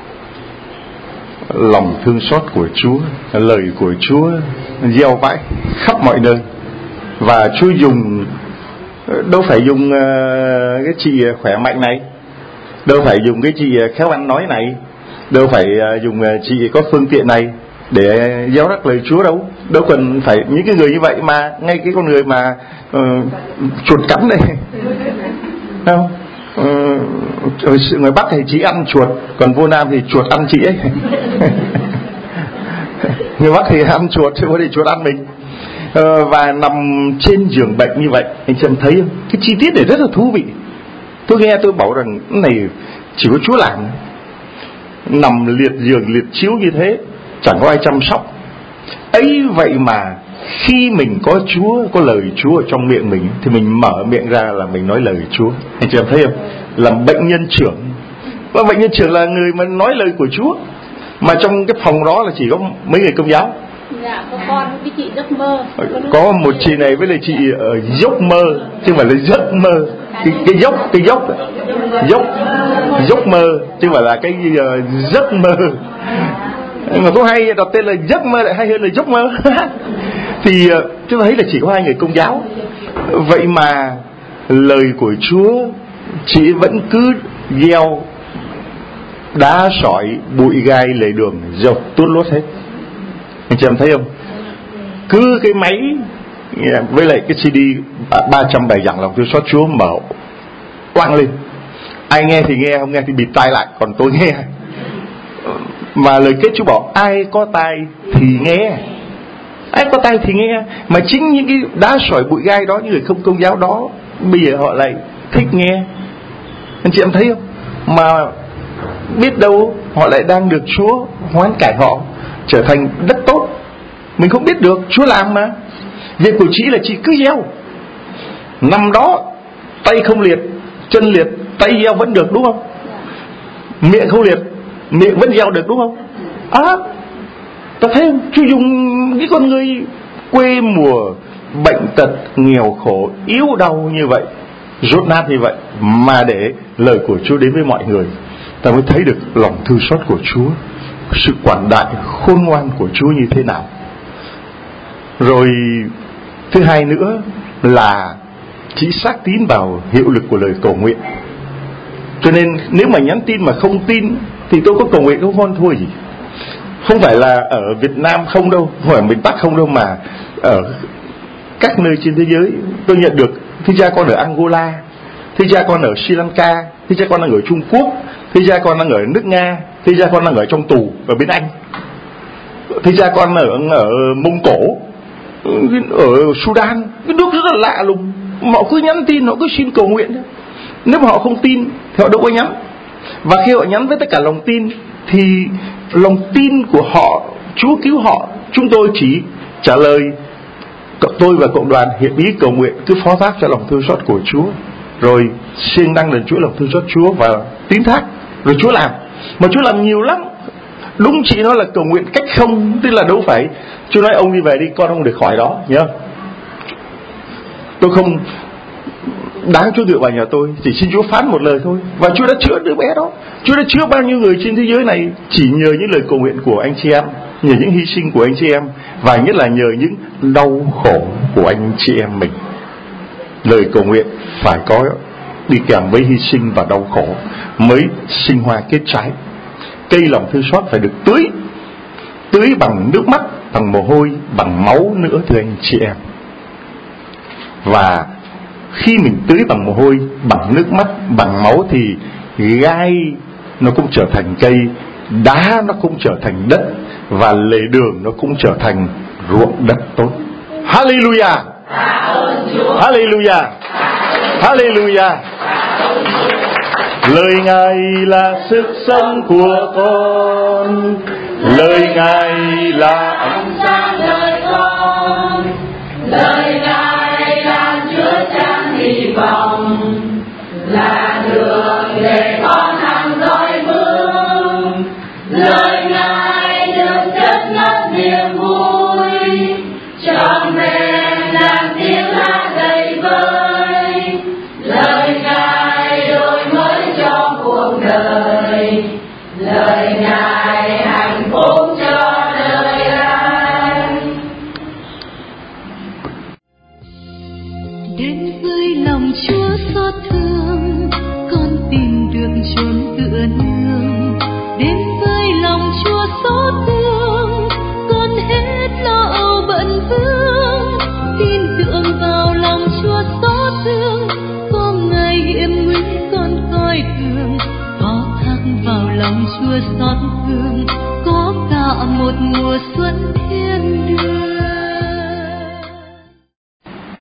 lòng thương xót của Chúa, lời của Chúa gieo vãi khắp mọi nơi. Và Chúa dùng, đâu phải dùng uh, cái chị khỏe mạnh này, đâu phải dùng cái chị khéo ăn nói này, đâu phải uh, dùng chị có phương tiện này để gieo rắc lời Chúa đâu. Đâu cần phải những cái người như vậy, mà ngay cái con người mà uh, chuột cắn này không? Uh, người Bắc thì chỉ ăn chuột, còn vô Nam thì chuột ăn chị ấy. Người Bắc thì ăn chuột, chứ không thì chuột ăn mình. Uh, và nằm trên giường bệnh như vậy, anh chị em thấy không? Cái chi tiết này rất là thú vị. Tôi nghe tôi bảo rằng cái này chỉ có Chúa làm. Nằm liệt giường liệt chiếu như thế, chẳng có ai chăm sóc. Ấy vậy mà khi mình có Chúa, có lời Chúa ở trong miệng mình, thì mình mở miệng ra là mình nói lời Chúa. Anh chị em thấy không? Làm bệnh nhân trưởng, và bệnh nhân trưởng là người mà nói lời của Chúa. Mà trong cái phòng đó là chỉ có mấy người Công giáo. Dạ, có con với chị giấc mơ. Có một chị này với lại chị ở giấc mơ, chứ không phải là giấc mơ. Cái, cái dốc, cái dốc Dốc, dốc mơ, chứ không phải là cái uh, giấc mơ. Nhưng mà có hay đặt tên là giấc mơ lại hay hơn là giấc mơ. Thì uh, chúng ta thấy là chỉ có hai người Công giáo. Vậy mà lời của Chúa chị vẫn cứ gieo đá sỏi, bụi gai lề đường dọc tuốt lốt hết. Anh chị em thấy không? Cứ cái máy với lại cái xê đê ba trăm bài giảng lòng thương xót Chúa mở quăng lên, ai nghe thì nghe, không nghe thì bịt tai lại, còn tôi nghe. Mà lời kết Chúa bảo ai có tai thì nghe, ai có tai thì nghe. Mà chính những cái đá sỏi bụi gai đó, những người không Công giáo đó, bây giờ họ lại thích nghe. Anh chị em thấy không? Mà biết đâu họ lại đang được Chúa hoán cải họ trở thành đất tốt. Mình không biết được, Chúa làm mà. Việc của chị là chị cứ gieo, nằm đó tay không liệt, chân liệt, tay gieo vẫn được, đúng không? Miệng không liệt, miệng vẫn gieo được, đúng không? À, ta thấy Chúa dùng cái con người quê mùa, bệnh tật, nghèo khổ, yếu đau như vậy, rốt nát như vậy, mà để lời của Chúa đến với mọi người. Ta mới thấy được lòng thương xót của Chúa, sự quản đại khôn ngoan của Chúa như thế nào. Rồi thứ hai nữa là chỉ xác tín vào hiệu lực của lời cầu nguyện. Cho nên nếu mà nhắn tin mà không tin thì tôi có cầu nguyện cũng không thua gì. Không phải là ở Việt Nam không đâu, không phải miền Bắc không đâu, mà ở các nơi trên thế giới. Tôi nhận được thưa cha con ở Angola, thưa cha con ở Sri Lanka, thưa cha con đang ở Trung Quốc, thưa cha con đang ở nước Nga, thưa cha con đang ở trong tù ở bên Anh, thưa cha con ở ở Mông Cổ, ở Sudan, cái nước rất là lạ lùng. Họ cứ nhắn tin, họ cứ xin cầu nguyện thôi. Nếu mà họ không tin thì họ đâu có nhắn. Và khi họ nhắn với tất cả lòng tin thì lòng tin của họ, Chúa cứu họ. Chúng tôi chỉ trả lời, tôi và cộng đoàn hiện ý cầu nguyện, cứ phó thác cho lòng thương xót của Chúa, rồi siêng năng lần Chúa lòng thương xót Chúa và tín thác, rồi Chúa làm. Mà Chúa làm nhiều lắm. Đúng chị nói là cầu nguyện cách không, tức là đâu phải Chúa nói ông đi về đi, con không được khỏi đó, nhớ không? Tôi không đáng Chúa dựa vào nhà tôi, chỉ xin Chúa phán một lời thôi, và Chúa đã chữa đứa bé đó. Chúa đã chữa bao nhiêu người trên thế giới này chỉ nhờ những lời cầu nguyện của anh chị em, nhờ những hy sinh của anh chị em, và nhất là nhờ những đau khổ của anh chị em mình. Lời cầu nguyện phải có đi kèm với hy sinh và đau khổ mới sinh hoa kết trái. Cây lòng thương xót phải được tưới, tưới bằng nước mắt, bằng mồ hôi, bằng máu nữa thưa anh chị em. Và khi mình tưới bằng mồ hôi, bằng nước mắt, bằng máu thì gai nó cũng trở thành cây, đá nó cũng trở thành đất, và lề đường nó cũng trở thành ruộng đất tốt. Hallelujah, Hallelujah, Hallelujah. Lời Ngài là sức sống của con, lời Ngài là ánh sáng đời con, lời Ngài làm chứa chan hy vọng, là đường để con hàng dõi bước. Lời Ngài được chất ngất niềm vui, trọn vẹn làm tiếng hát đầy vơi. Lời Ngài đổi mới cho cuộc đời, lời Ngài hạnh phúc cho đời ai. Đến với lòng Chúa xót thương, con tìm được chốn tựa nương. Đến với lòng Chúa xót thương, con hết lo âu bận vương. Tin tưởng vào lòng Chúa xót thương, có ngày hiểm nguy con coi thường. Có thắc vào lòng Chúa xót thương, có cả một mùa xuân thiên đường.